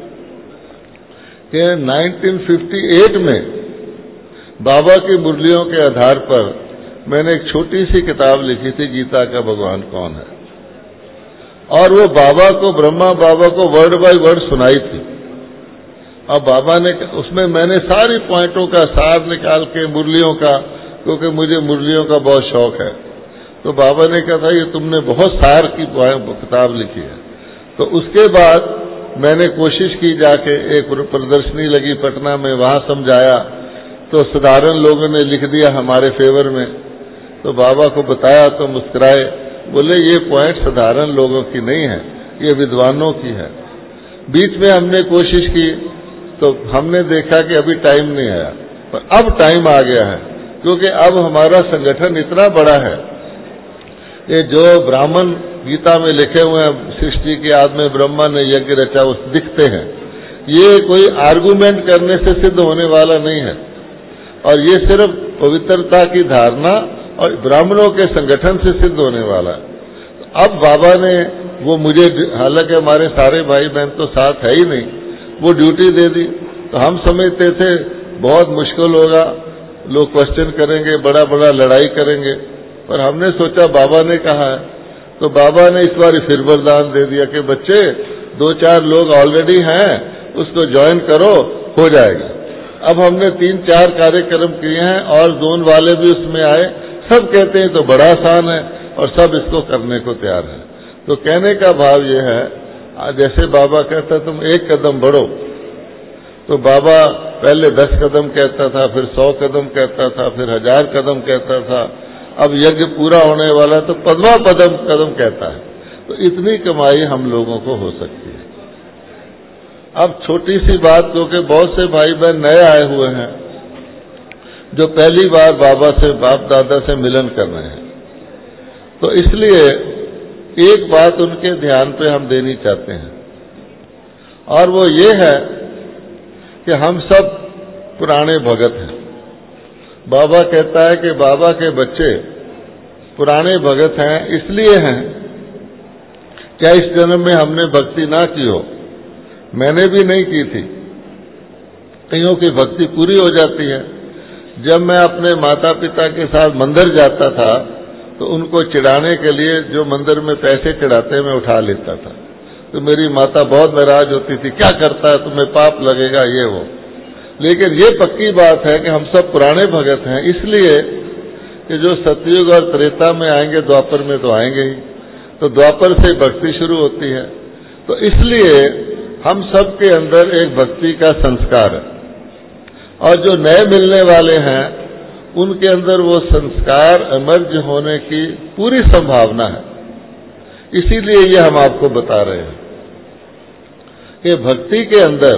कि नाइनटीन फिफ्टी एट में बाबा की मुरलियों के आधार पर मैंने एक छोटी सी किताब लिखी थी, गीता का भगवान कौन है, और वो बाबा को, ब्रह्मा बाबा को वर्ड बाय वर्ड सुनाई थी। अब बाबा ने, उसमें मैंने सारी पॉइंटों का सार निकाल के मुरलियों का, क्योंकि मुझे मुरलियों का बहुत शौक है, तो बाबा ने कहा था ये तुमने बहुत सार की किताब लिखी है। तो उसके बाद मैंने कोशिश की, जाके एक प्रदर्शनी लगी पटना में, वहां समझाया, तो साधारण लोगों ने लिख दिया हमारे फेवर में। तो बाबा को बताया तो मुस्कुराए, बोले ये पॉइंट साधारण लोगों की नहीं है, ये विद्वानों की है। बीच में हमने कोशिश की तो हमने देखा कि अभी टाइम नहीं आया, पर अब टाइम आ गया है, क्योंकि अब हमारा संगठन इतना बड़ा है। ये जो ब्राह्मण गीता में लिखे हुए हैं, सृष्टि के आदि में ब्रह्मा ने यज्ञ रचा, वो दिखते हैं, ये कोई आर्गुमेंट करने से सिद्ध होने वाला नहीं है, और ये सिर्फ पवित्रता की धारणा और ब्राह्मणों के संगठन से सिद्ध होने वाला है। तो अब बाबा ने वो मुझे, हालांकि हमारे सारे भाई बहन तो साथ है ही नहीं, वो ड्यूटी दे दी। तो हम समझते थे बहुत मुश्किल होगा, लोग क्वेश्चन करेंगे, बड़ा बड़ा लड़ाई करेंगे, पर हमने सोचा बाबा ने कहा है, तो बाबा ने इस बार फिर वरदान दे दिया कि बच्चे दो चार लोग ऑलरेडी हैं, उसको ज्वाइन करो, हो जाएगा। अब हमने तीन चार कार्यक्रम किए हैं और जोन वाले भी उसमें आए, सब कहते हैं तो बड़ा आसान है और सब इसको करने को तैयार है। तो कहने का भाव ये है, जैसे बाबा कहता तुम एक कदम बढ़ो, तो बाबा पहले दस कदम कहता था, फिर सौ कदम कहता था, फिर हजार कदम कहता था, अब यज्ञ पूरा होने वाला तो पद्मा पदम कदम कहता है। तो इतनी कमाई हम लोगों को हो सकती है। अब छोटी सी बात, क्योंकि बहुत से भाई बहन नए आए हुए हैं जो पहली बार बाबा से, बाप दादा से मिलन कर रहे हैं, तो इसलिए एक बात उनके ध्यान पे हम देनी चाहते हैं, और वो ये है कि हम सब पुराने भगत हैं। बाबा कहता है कि बाबा के बच्चे पुराने भगत हैं, इसलिए हैं क्या इस जन्म में हमने भक्ति ना की हो, मैंने भी नहीं की थी, कईयों की भक्ति पूरी हो जाती है। जब मैं अपने माता पिता के साथ मंदिर जाता था तो उनको चिढ़ाने के लिए जो मंदिर में पैसे चढ़ाते मैं उठा लेता था, तो मेरी माता बहुत नाराज होती थी, क्या करता है, तुम्हें पाप लगेगा, ये वो। लेकिन ये पक्की बात है कि हम सब पुराने भगत हैं, इसलिए कि जो सतयुग और त्रेता में आएंगे, द्वापर में तो आएंगे ही, तो द्वापर से भक्ति शुरू होती है। तो इसलिए हम सब के अंदर एक भक्ति का संस्कार है, और जो नए मिलने वाले हैं उनके अंदर वो संस्कार इमर्ज होने की पूरी संभावना है। इसीलिए ये हम आपको बता रहे हैं कि भक्ति के अंदर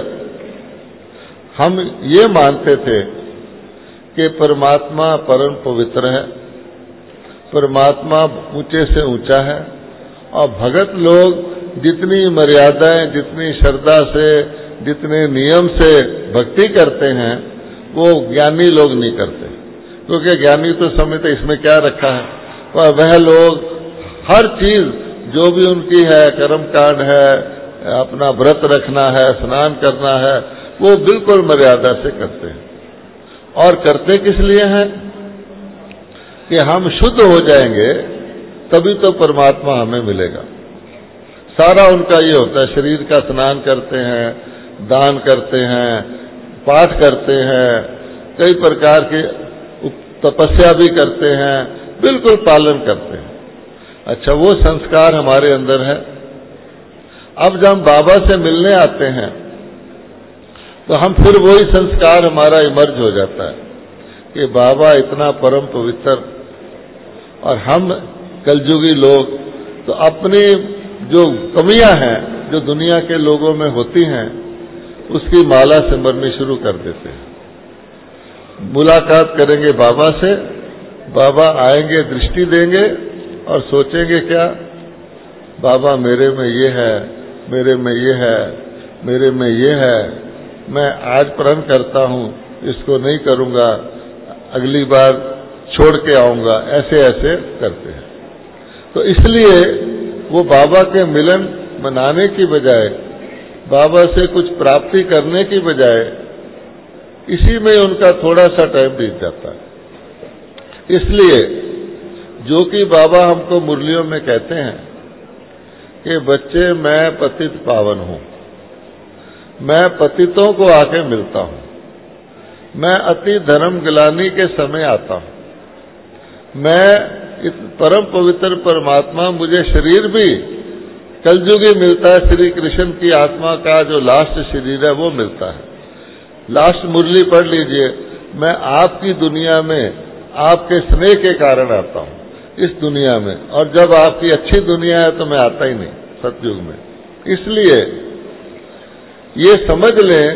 हम ये मानते थे कि परमात्मा परम पवित्र है, परमात्मा ऊंचे से ऊंचा है, और भगत लोग जितनी मर्यादाएं, जितनी श्रद्धा से, जितने नियम से भक्ति करते हैं वो ज्ञानी लोग नहीं करते, क्योंकि ज्ञानी तो समझते इसमें क्या रखा है, पर वह लोग हर चीज जो भी उनकी है, कर्म कांड है, अपना व्रत रखना है, स्नान करना है, वो बिल्कुल मर्यादा से करते हैं। और करते किस लिए हैं कि हम शुद्ध हो जाएंगे तभी तो परमात्मा हमें मिलेगा। सारा उनका ये होता है, शरीर का स्नान करते हैं, दान करते हैं, पाठ करते हैं, कई प्रकार के तपस्या भी करते हैं, बिल्कुल पालन करते हैं। अच्छा, वो संस्कार हमारे अंदर है। अब जब हम बाबा से मिलने आते हैं तो हम फिर वही संस्कार हमारा इमर्ज हो जाता है कि बाबा इतना परम पवित्र, और हम कलयुगी लोग तो अपनी जो कमियां हैं जो दुनिया के लोगों में होती हैं उसकी माला सिमरनी शुरू कर देते हैं। मुलाकात करेंगे बाबा से, बाबा आएंगे, दृष्टि देंगे और सोचेंगे क्या, बाबा मेरे में ये है, मेरे में ये है, मेरे में ये है, मैं आज प्रण करता हूं इसको नहीं करूंगा, अगली बार छोड़ के आऊंगा, ऐसे ऐसे करते हैं। तो इसलिए वो बाबा के मिलन मनाने की बजाय, बाबा से कुछ प्राप्ति करने की बजाय इसी में उनका थोड़ा सा टाइम बीत जाता है। इसलिए जो कि बाबा हमको मुरलियों में कहते हैं कि बच्चे मैं पतित पावन हूं, मैं पतितों को आके मिलता हूं, मैं अति धर्म गिलानी के समय आता हूं, मैं इस परम पवित्र परमात्मा मुझे शरीर भी कलयुगी मिलता है, श्री कृष्ण की आत्मा का जो लास्ट शरीर है वो मिलता है। लास्ट मुरली पढ़ लीजिए, मैं आपकी दुनिया में आपके स्नेह के कारण आता हूं इस दुनिया में, और जब आपकी अच्छी दुनिया है तो मैं आता ही नहीं सतयुग में। इसलिए ये समझ लें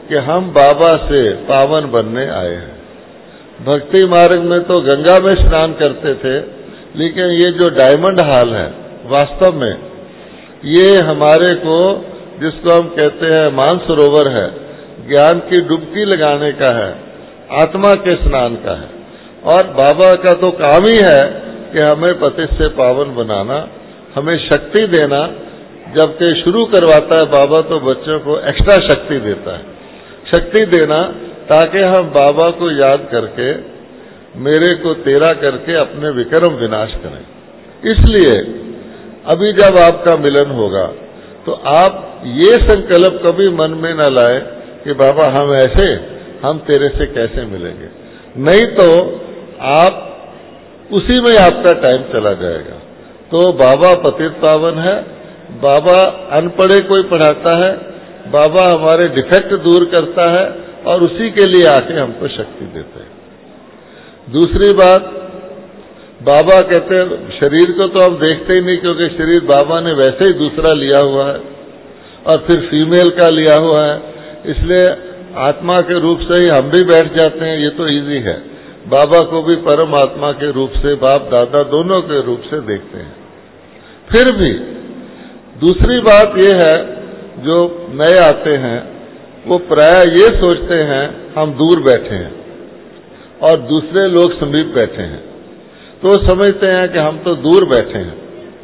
कि हम बाबा से पावन बनने आए हैं। भक्ति मार्ग में तो गंगा में स्नान करते थे, लेकिन ये जो डायमंड हाल है वास्तव में ये हमारे को, जिसको हम कहते हैं मानसरोवर है, ज्ञान की डुबकी लगाने का है, आत्मा के स्नान का है। और बाबा का तो काम ही है कि हमें पतित से पावन बनाना, हमें शक्ति देना। जबकि शुरू करवाता है बाबा तो बच्चों को एक्स्ट्रा शक्ति देता है, शक्ति देना ताकि हम बाबा को याद करके मेरे को तेरा करके अपने विक्रम विनाश करें। इसलिए अभी जब आपका मिलन होगा तो आप ये संकल्प कभी मन में न लाए कि बाबा हम ऐसे, हम तेरे से कैसे मिलेंगे, नहीं तो आप उसी में आपका टाइम चला जाएगा। तो बाबा पतित पावन है, बाबा अनपढ़े कोई पढ़ाता है, बाबा हमारे डिफेक्ट दूर करता है और उसी के लिए आके हमको शक्ति देते हैं। दूसरी बात, बाबा कहते हैं शरीर को तो हम देखते ही नहीं, क्योंकि शरीर बाबा ने वैसे ही दूसरा लिया हुआ है और फिर फीमेल का लिया हुआ है, इसलिए आत्मा के रूप से ही हम भी बैठ जाते हैं। ये तो इजी है। बाबा को भी परमात्मा के रूप से, बाप दादा दोनों के रूप से देखते हैं। फिर भी दूसरी बात यह है, जो नए आते हैं वो प्राय ये सोचते हैं हम दूर बैठे हैं और दूसरे लोग समीप बैठे हैं, तो समझते हैं कि हम तो दूर बैठे हैं।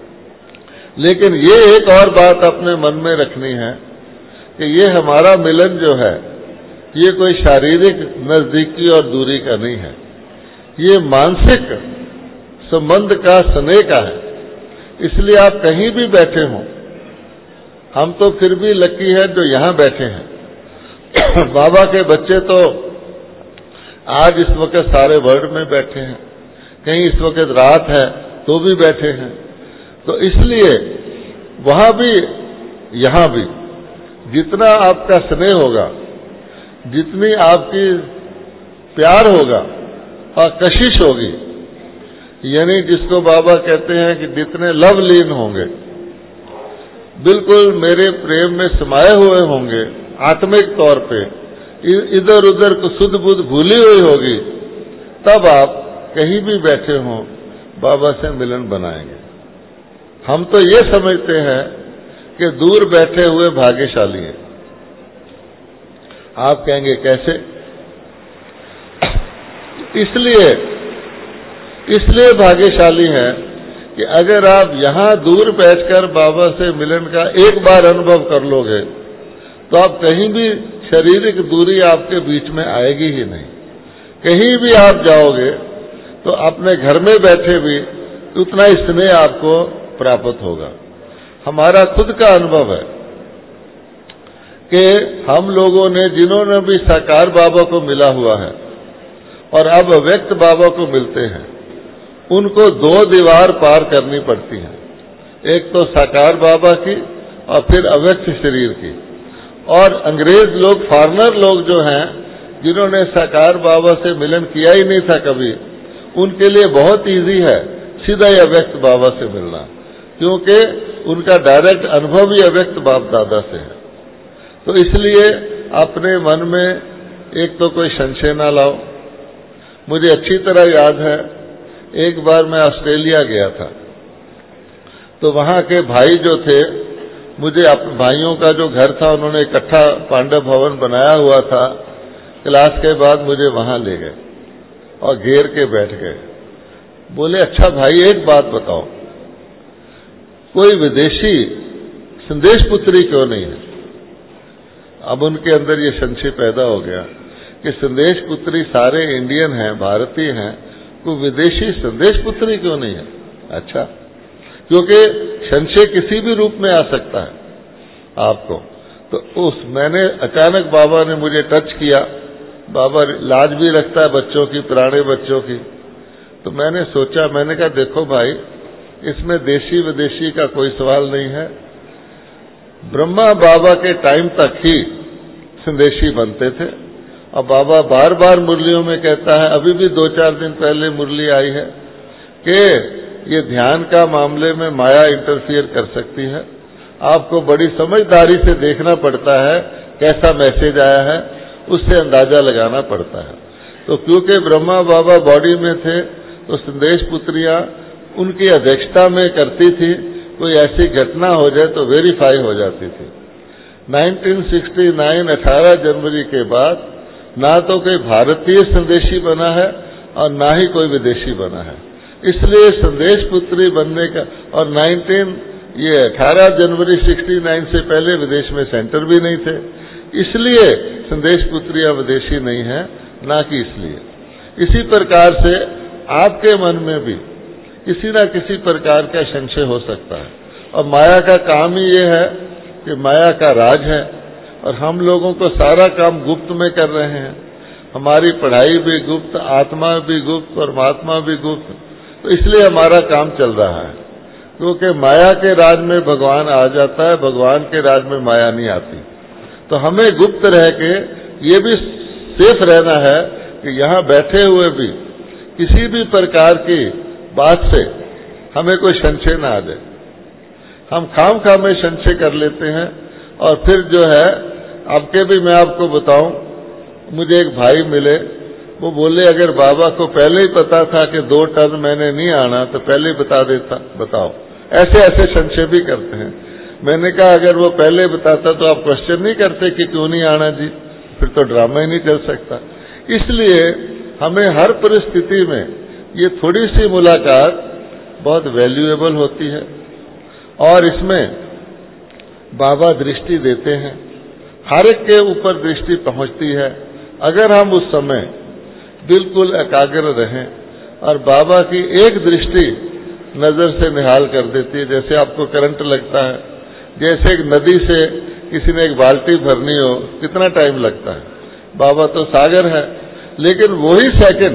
लेकिन ये एक और बात अपने मन में रखनी है कि ये हमारा मिलन जो है ये कोई शारीरिक नजदीकी और दूरी का नहीं है, ये मानसिक संबंध का, स्नेह का है। इसलिए आप कहीं भी बैठे हों, हम तो फिर भी लकी है जो यहां बैठे हैं। बाबा के बच्चे तो आज इस वक्त सारे वर्ल्ड में बैठे हैं, कहीं इस वक्त रात है तो भी बैठे हैं। तो इसलिए वहां भी यहां भी जितना आपका स्नेह होगा, जितनी आपकी प्यार होगा और कशिश होगी, यानी जिसको बाबा कहते हैं कि जितने लवलीन होंगे, बिल्कुल मेरे प्रेम में समाये हुए होंगे आत्मिक तौर पे, इधर उधर को सुध बुध भूली हुई होगी, तब आप कहीं भी बैठे हों बाबा से मिलन बनाएंगे। हम तो ये समझते हैं कि दूर बैठे हुए भाग्यशाली हैं। आप कहेंगे कैसे? इसलिए इसलिए भाग्यशाली है कि अगर आप यहां दूर बैठकर बाबा से मिलन का एक बार अनुभव कर लोगे तो आप कहीं भी शारीरिक दूरी आपके बीच में आएगी ही नहीं। कहीं भी आप जाओगे तो अपने घर में बैठे भी उतना ही स्नेह आपको प्राप्त होगा। हमारा खुद का अनुभव है कि हम लोगों ने, जिन्होंने भी साकार बाबा को मिला हुआ है और अब व्यक्त बाबा को मिलते हैं, उनको दो दीवार पार करनी पड़ती है, एक तो साकार बाबा की और फिर अव्यक्त शरीर की। और अंग्रेज लोग, फॉरेनर लोग जो हैं, जिन्होंने साकार बाबा से मिलन किया ही नहीं था कभी, उनके लिए बहुत इजी है सीधा ही अव्यक्त बाबा से मिलना, क्योंकि उनका डायरेक्ट अनुभव ही अव्यक्त बाप दादा से है। तो इसलिए अपने मन में एक तो कोई संशय ना लाओ। मुझे अच्छी तरह याद है, एक बार मैं ऑस्ट्रेलिया गया था, तो वहां के भाई जो थे, मुझे अपने भाइयों का जो घर था उन्होंने इकट्ठा पांडव भवन बनाया हुआ था, क्लास के बाद मुझे वहां ले गए और घेर के बैठ गए। बोले अच्छा भाई एक बात बताओ, कोई विदेशी संदेश पुत्री क्यों नहीं है? अब उनके अंदर ये संशय पैदा हो गया कि संदेश पुत्री सारे इंडियन हैं, भारतीय हैं, कोई विदेशी संदेश पुत्री क्यों नहीं है? अच्छा, क्योंकि संशय किसी भी रूप में आ सकता है आपको। तो उस मैंने अचानक बाबा ने मुझे टच किया, बाबा लाज भी रखता है बच्चों की, पुराने बच्चों की। तो मैंने सोचा, मैंने कहा देखो भाई, इसमें देशी विदेशी का कोई सवाल नहीं है। ब्रह्मा बाबा के टाइम तक ही संदेशी बनते थे और बाबा बार बार मुरलियों में कहता है, अभी भी दो चार दिन पहले मुरली आई है कि ये ध्यान का मामले में माया इंटरफियर कर सकती है। आपको बड़ी समझदारी से देखना पड़ता है कैसा मैसेज आया है, उससे अंदाजा लगाना पड़ता है। तो क्योंकि ब्रह्मा बाबा बॉडी में थे तो संदेश पुत्रियां उनकी अध्यक्षता में करती थी, कोई ऐसी घटना हो जाए तो वेरीफाई हो जाती थी। उन्नीस सौ उनहत्तर अठारह जनवरी के बाद ना तो कोई भारतीय संदेशी बना है और ना ही कोई विदेशी बना है, इसलिए संदेश पुत्री बनने का, और उन्नीस ये अठारह जनवरी उनहत्तर से पहले विदेश में सेंटर भी नहीं थे, इसलिए संदेश पुत्रियां विदेशी नहीं है, ना कि इसलिए। इसी प्रकार से आपके मन में भी किसी न किसी प्रकार का संशय हो सकता है, और माया का काम ही ये है कि माया का राज है और हम लोगों को सारा काम गुप्त में कर रहे हैं। हमारी पढ़ाई भी गुप्त, आत्मा भी गुप्त, परमात्मा भी गुप्त, तो इसलिए हमारा काम चल रहा है। क्योंकि माया के राज में भगवान आ जाता है, भगवान के राज में माया नहीं आती। तो हमें गुप्त रह के ये भी सेफ रहना है कि यहाँ बैठे हुए भी किसी भी प्रकार की बात से हमें कोई संशय ना आ जाए। हम खाम खा में संशय कर लेते हैं, और फिर जो है, आपके भी मैं आपको बताऊं, मुझे एक भाई मिले, वो बोले अगर बाबा को पहले ही पता था कि दो टर्न मैंने नहीं आना तो पहले ही बता देता। बताओ, ऐसे ऐसे संशय भी करते हैं। मैंने कहा अगर वो पहले बताता तो आप क्वेश्चन नहीं करते कि क्यों नहीं आना जी, फिर तो ड्रामा ही नहीं चल सकता। इसलिए हमें हर परिस्थिति में ये थोड़ी सी मुलाकात बहुत वैल्यूएबल होती है, और इसमें बाबा दृष्टि देते हैं, हर एक के ऊपर दृष्टि पहुंचती है। अगर हम उस समय बिल्कुल एकाग्र रहें, और बाबा की एक दृष्टि नजर से निहाल कर देती है, जैसे आपको करंट लगता है, जैसे एक नदी से किसी ने एक बाल्टी भरनी हो, कितना टाइम लगता है। बाबा तो सागर है, लेकिन वही सेकंड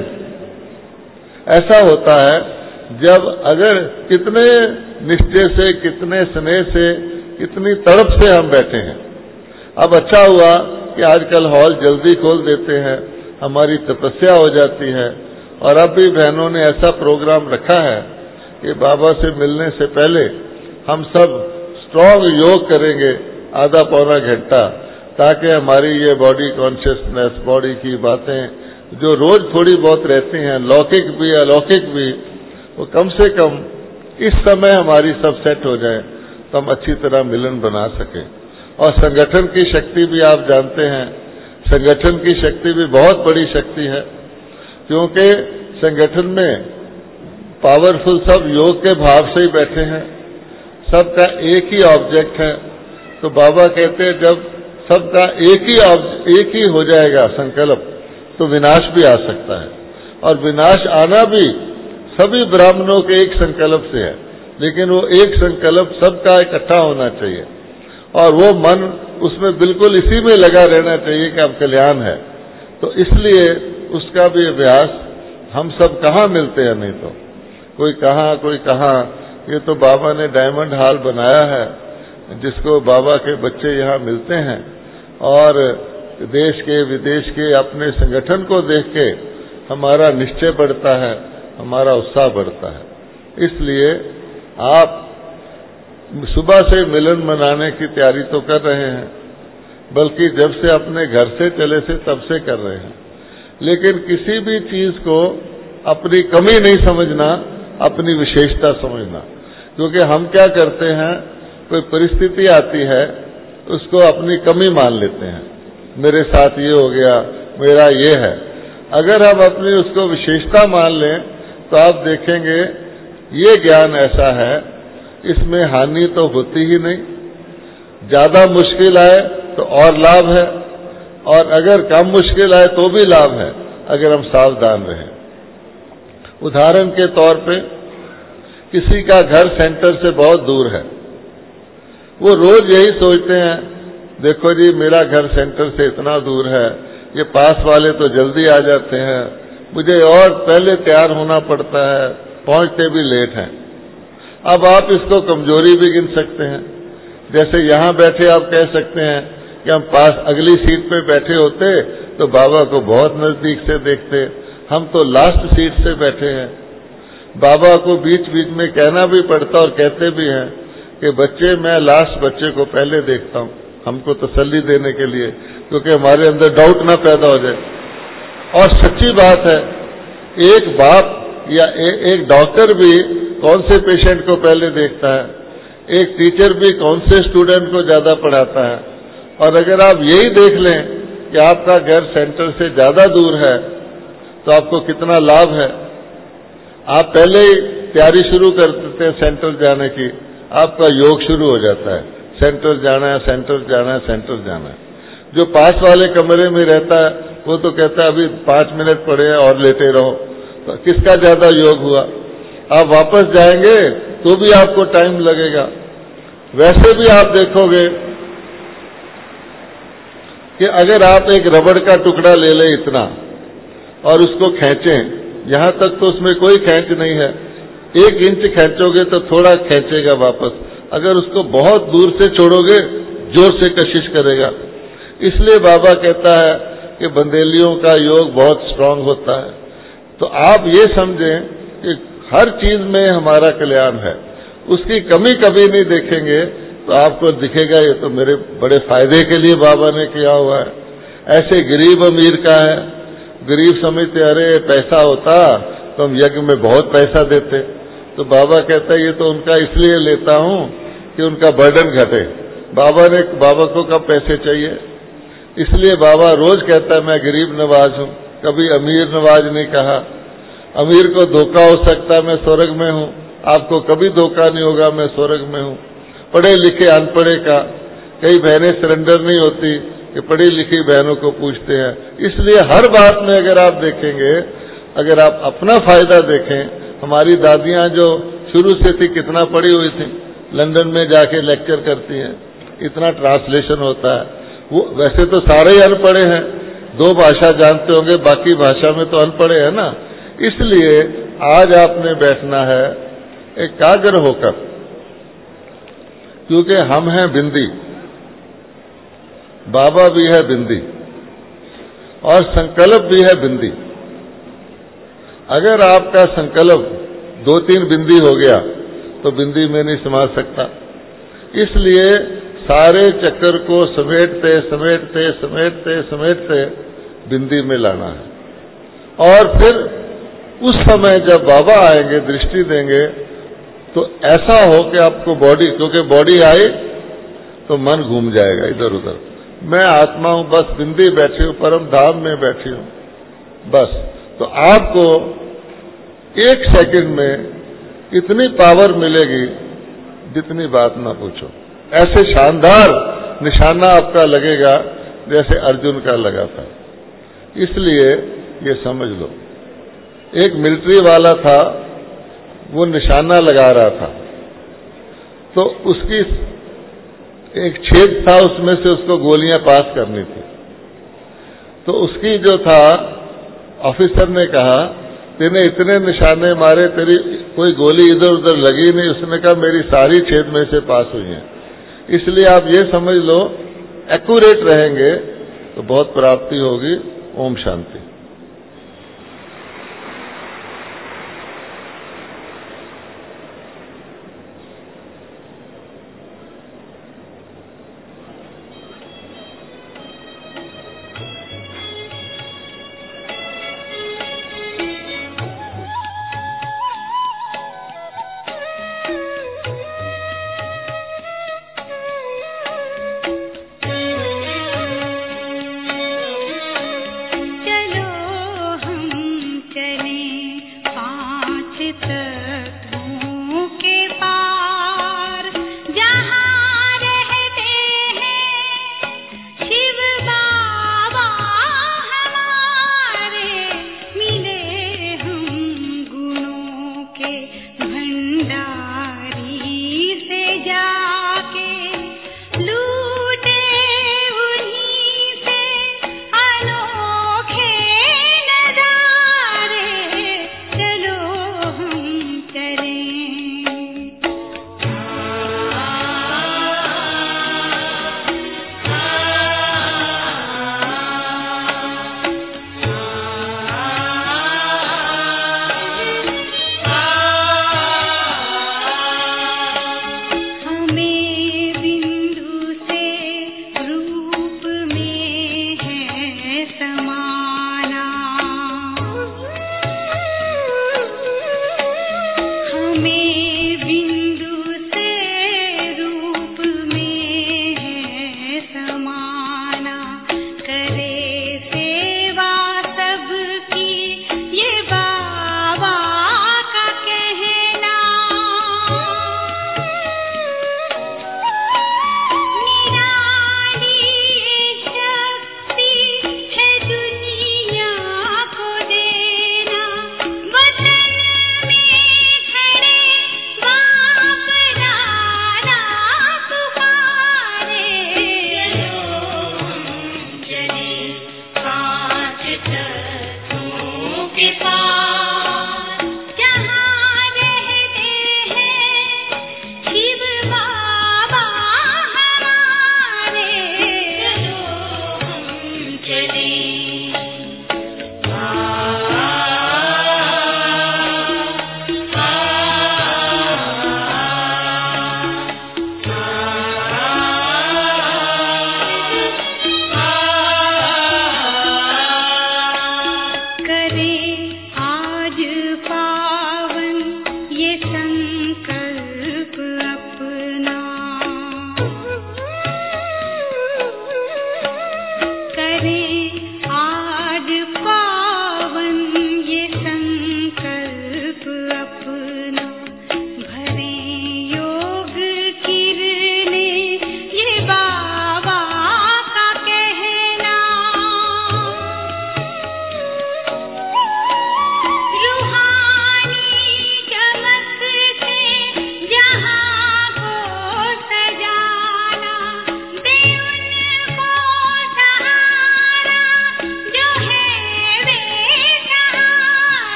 ऐसा होता है जब अगर कितने निश्चय से, कितने स्नेह से, कितनी तड़प से हम बैठे हैं। अब अच्छा हुआ कि आजकल हॉल जल्दी खोल देते हैं, हमारी तपस्या हो जाती है, और अब भी बहनों ने ऐसा प्रोग्राम रखा है कि बाबा से मिलने से पहले हम सब स्ट्रांग योग करेंगे आधा पौना घंटा, ताकि हमारी ये बॉडी कॉन्शियसनेस, बॉडी की बातें जो रोज थोड़ी बहुत रहती हैं, लौकिक भी अलौकिक भी, वो कम से कम इस समय हमारी सब सेट हो जाए तो हम अच्छी तरह मिलन बना सकें। और संगठन की शक्ति भी आप जानते हैं, संगठन की शक्ति भी बहुत बड़ी शक्ति है, क्योंकि संगठन में पावरफुल सब योग के भाव से ही बैठे हैं, सबका एक ही ऑब्जेक्ट है। तो बाबा कहते हैं जब सबका एक ही एक ही हो जाएगा संकल्प, तो विनाश भी आ सकता है, और विनाश आना भी सभी ब्राह्मणों के एक संकल्प से है, लेकिन वो एक संकल्प सबका इकट्ठा होना चाहिए, और वो मन उसमें बिल्कुल इसी में लगा रहना चाहिए कि अब कल्याण है। तो इसलिए उसका भी अभ्यास, हम सब कहाँ मिलते हैं, नहीं तो कोई कहाँ कोई कहाँ। ये तो बाबा ने डायमंड हॉल बनाया है, जिसको बाबा के बच्चे यहाँ मिलते हैं, और देश के विदेश के अपने संगठन को देख के हमारा निश्चय बढ़ता है, हमारा उत्साह बढ़ता है। इसलिए आप सुबह से मिलन मनाने की तैयारी तो कर रहे हैं, बल्कि जब से अपने घर से चले से तब से कर रहे हैं, लेकिन किसी भी चीज को अपनी कमी नहीं समझना, अपनी विशेषता समझना। क्योंकि हम क्या करते हैं, कोई परिस्थिति आती है उसको अपनी कमी मान लेते हैं, मेरे साथ ये हो गया, मेरा ये है। अगर हम अपनी उसको विशेषता मान लें तो आप देखेंगे ये ज्ञान ऐसा है, इसमें हानि तो होती ही नहीं। ज्यादा मुश्किल आए तो और लाभ है, और अगर कम मुश्किल आए तो भी लाभ है, अगर हम सावधान रहें। उदाहरण के तौर पे किसी का घर सेंटर से बहुत दूर है, वो रोज यही सोचते हैं, देखो जी मेरा घर सेंटर से इतना दूर है, ये पास वाले तो जल्दी आ जाते हैं, मुझे और पहले तैयार होना पड़ता है, पहुंचते भी लेट हैं। अब आप इसको कमजोरी भी गिन सकते हैं। जैसे यहां बैठे आप कह सकते हैं कि हम पास अगली सीट पे बैठे होते तो बाबा को बहुत नजदीक से देखते, हम तो लास्ट सीट से बैठे हैं। बाबा को बीच बीच में कहना भी पड़ता और कहते भी हैं कि बच्चे मैं लास्ट बच्चे को पहले देखता हूं। हमको तसल्ली देने के लिए, क्योंकि हमारे अंदर डाउट ना पैदा हो जाए। और सच्ची बात है, एक बाप या ए, एक डॉक्टर भी कौन से पेशेंट को पहले देखता है, एक टीचर भी कौन से स्टूडेंट को ज्यादा पढ़ाता है। और अगर आप यही देख लें कि आपका घर सेंटर से ज्यादा दूर है तो आपको कितना लाभ है। आप पहले ही तैयारी शुरू कर देते हैं सेंटर जाने की, आपका योग शुरू हो जाता है, सेंटर जाना है, सेंटर जाना है, सेंटर जाना है। जो पास वाले कमरे में रहता है वो तो कहता है अभी पांच मिनट पड़े हैं और लेटे रहो, तो किसका ज्यादा योग हुआ। आप वापस जाएंगे तो भी आपको टाइम लगेगा। वैसे भी आप देखोगे कि अगर आप एक रबड़ का टुकड़ा ले लें इतना और उसको खींचें, यहां तक तो उसमें कोई खींच नहीं है, एक इंच खींचोगे तो थोड़ा खींचेगा वापस, अगर उसको बहुत दूर से छोड़ोगे जोर से कशिश करेगा। इसलिए बाबा कहता है कि बंदेलियों का योग बहुत स्ट्रांग होता है। तो आप ये समझें कि हर चीज में हमारा कल्याण है, उसकी कमी कभी नहीं देखेंगे तो आपको दिखेगा ये तो मेरे बड़े फायदे के लिए बाबा ने किया हुआ है। ऐसे गरीब अमीर का है, गरीब समझते अरे पैसा होता तो हम यज्ञ में बहुत पैसा देते, तो बाबा कहता है ये तो उनका इसलिए लेता हूं कि उनका बर्डन घटे। बाबा ने बाबा को कब पैसे चाहिए, इसलिए बाबा रोज कहता है मैं गरीब नवाज हूं, कभी अमीर नवाज नहीं कहा। अमीर को धोखा हो सकता है मैं स्वर्ग में हूं, आपको कभी धोखा नहीं होगा मैं स्वर्ग में हूं। पढ़े लिखे अनपढ़े का, कई बहनें सरेंडर नहीं होती कि पढ़ी लिखी बहनों को पूछते हैं। इसलिए हर बात में अगर आप देखेंगे, अगर आप अपना फायदा देखें, हमारी दादियां जो शुरू से थी कितना पढ़ी हुई थी, लंदन में जाके लेक्चर करती हैं, इतना ट्रांसलेशन होता है। वो वैसे तो सारे ही अनपढ़े हैं, दो भाषा जानते होंगे, बाकी भाषा में तो अनपढ़े हैं ना। इसलिए आज आपने बैठना है एकाग्र होकर, क्योंकि हम हैं बिंदी, बाबा भी है बिंदी और संकल्प भी है बिंदी। अगर आपका संकल्प दो तीन बिंदी हो गया तो बिंदी में नहीं समा सकता। इसलिए सारे चक्कर को समेटते समेटते समेटते समेटते बिंदी में लाना है। और फिर उस समय जब बाबा आएंगे, दृष्टि देंगे, तो ऐसा हो कि आपको बॉडी, क्योंकि बॉडी आई तो मन घूम जाएगा इधर उधर। मैं आत्मा हूं, बस बिंदी बैठी हूं, परम धाम में बैठी हूं, बस। तो आपको एक सेकंड में इतनी पावर मिलेगी जितनी बात ना पूछो। ऐसे शानदार निशाना आपका लगेगा जैसे अर्जुन का लगा था। इसलिए ये समझ लो, एक मिलिट्री वाला था, वो निशाना लगा रहा था, तो उसकी एक छेद था, उसमें से उसको गोलियां पास करनी थी। तो उसकी जो था ऑफिसर ने कहा तेने इतने निशाने मारे, तेरी कोई गोली इधर उधर लगी नहीं। उसने कहा मेरी सारी छेद में से पास हुई हैं। इसलिए आप ये समझ लो, एक्यूरेट रहेंगे तो बहुत प्राप्ति होगी। ओम शांति।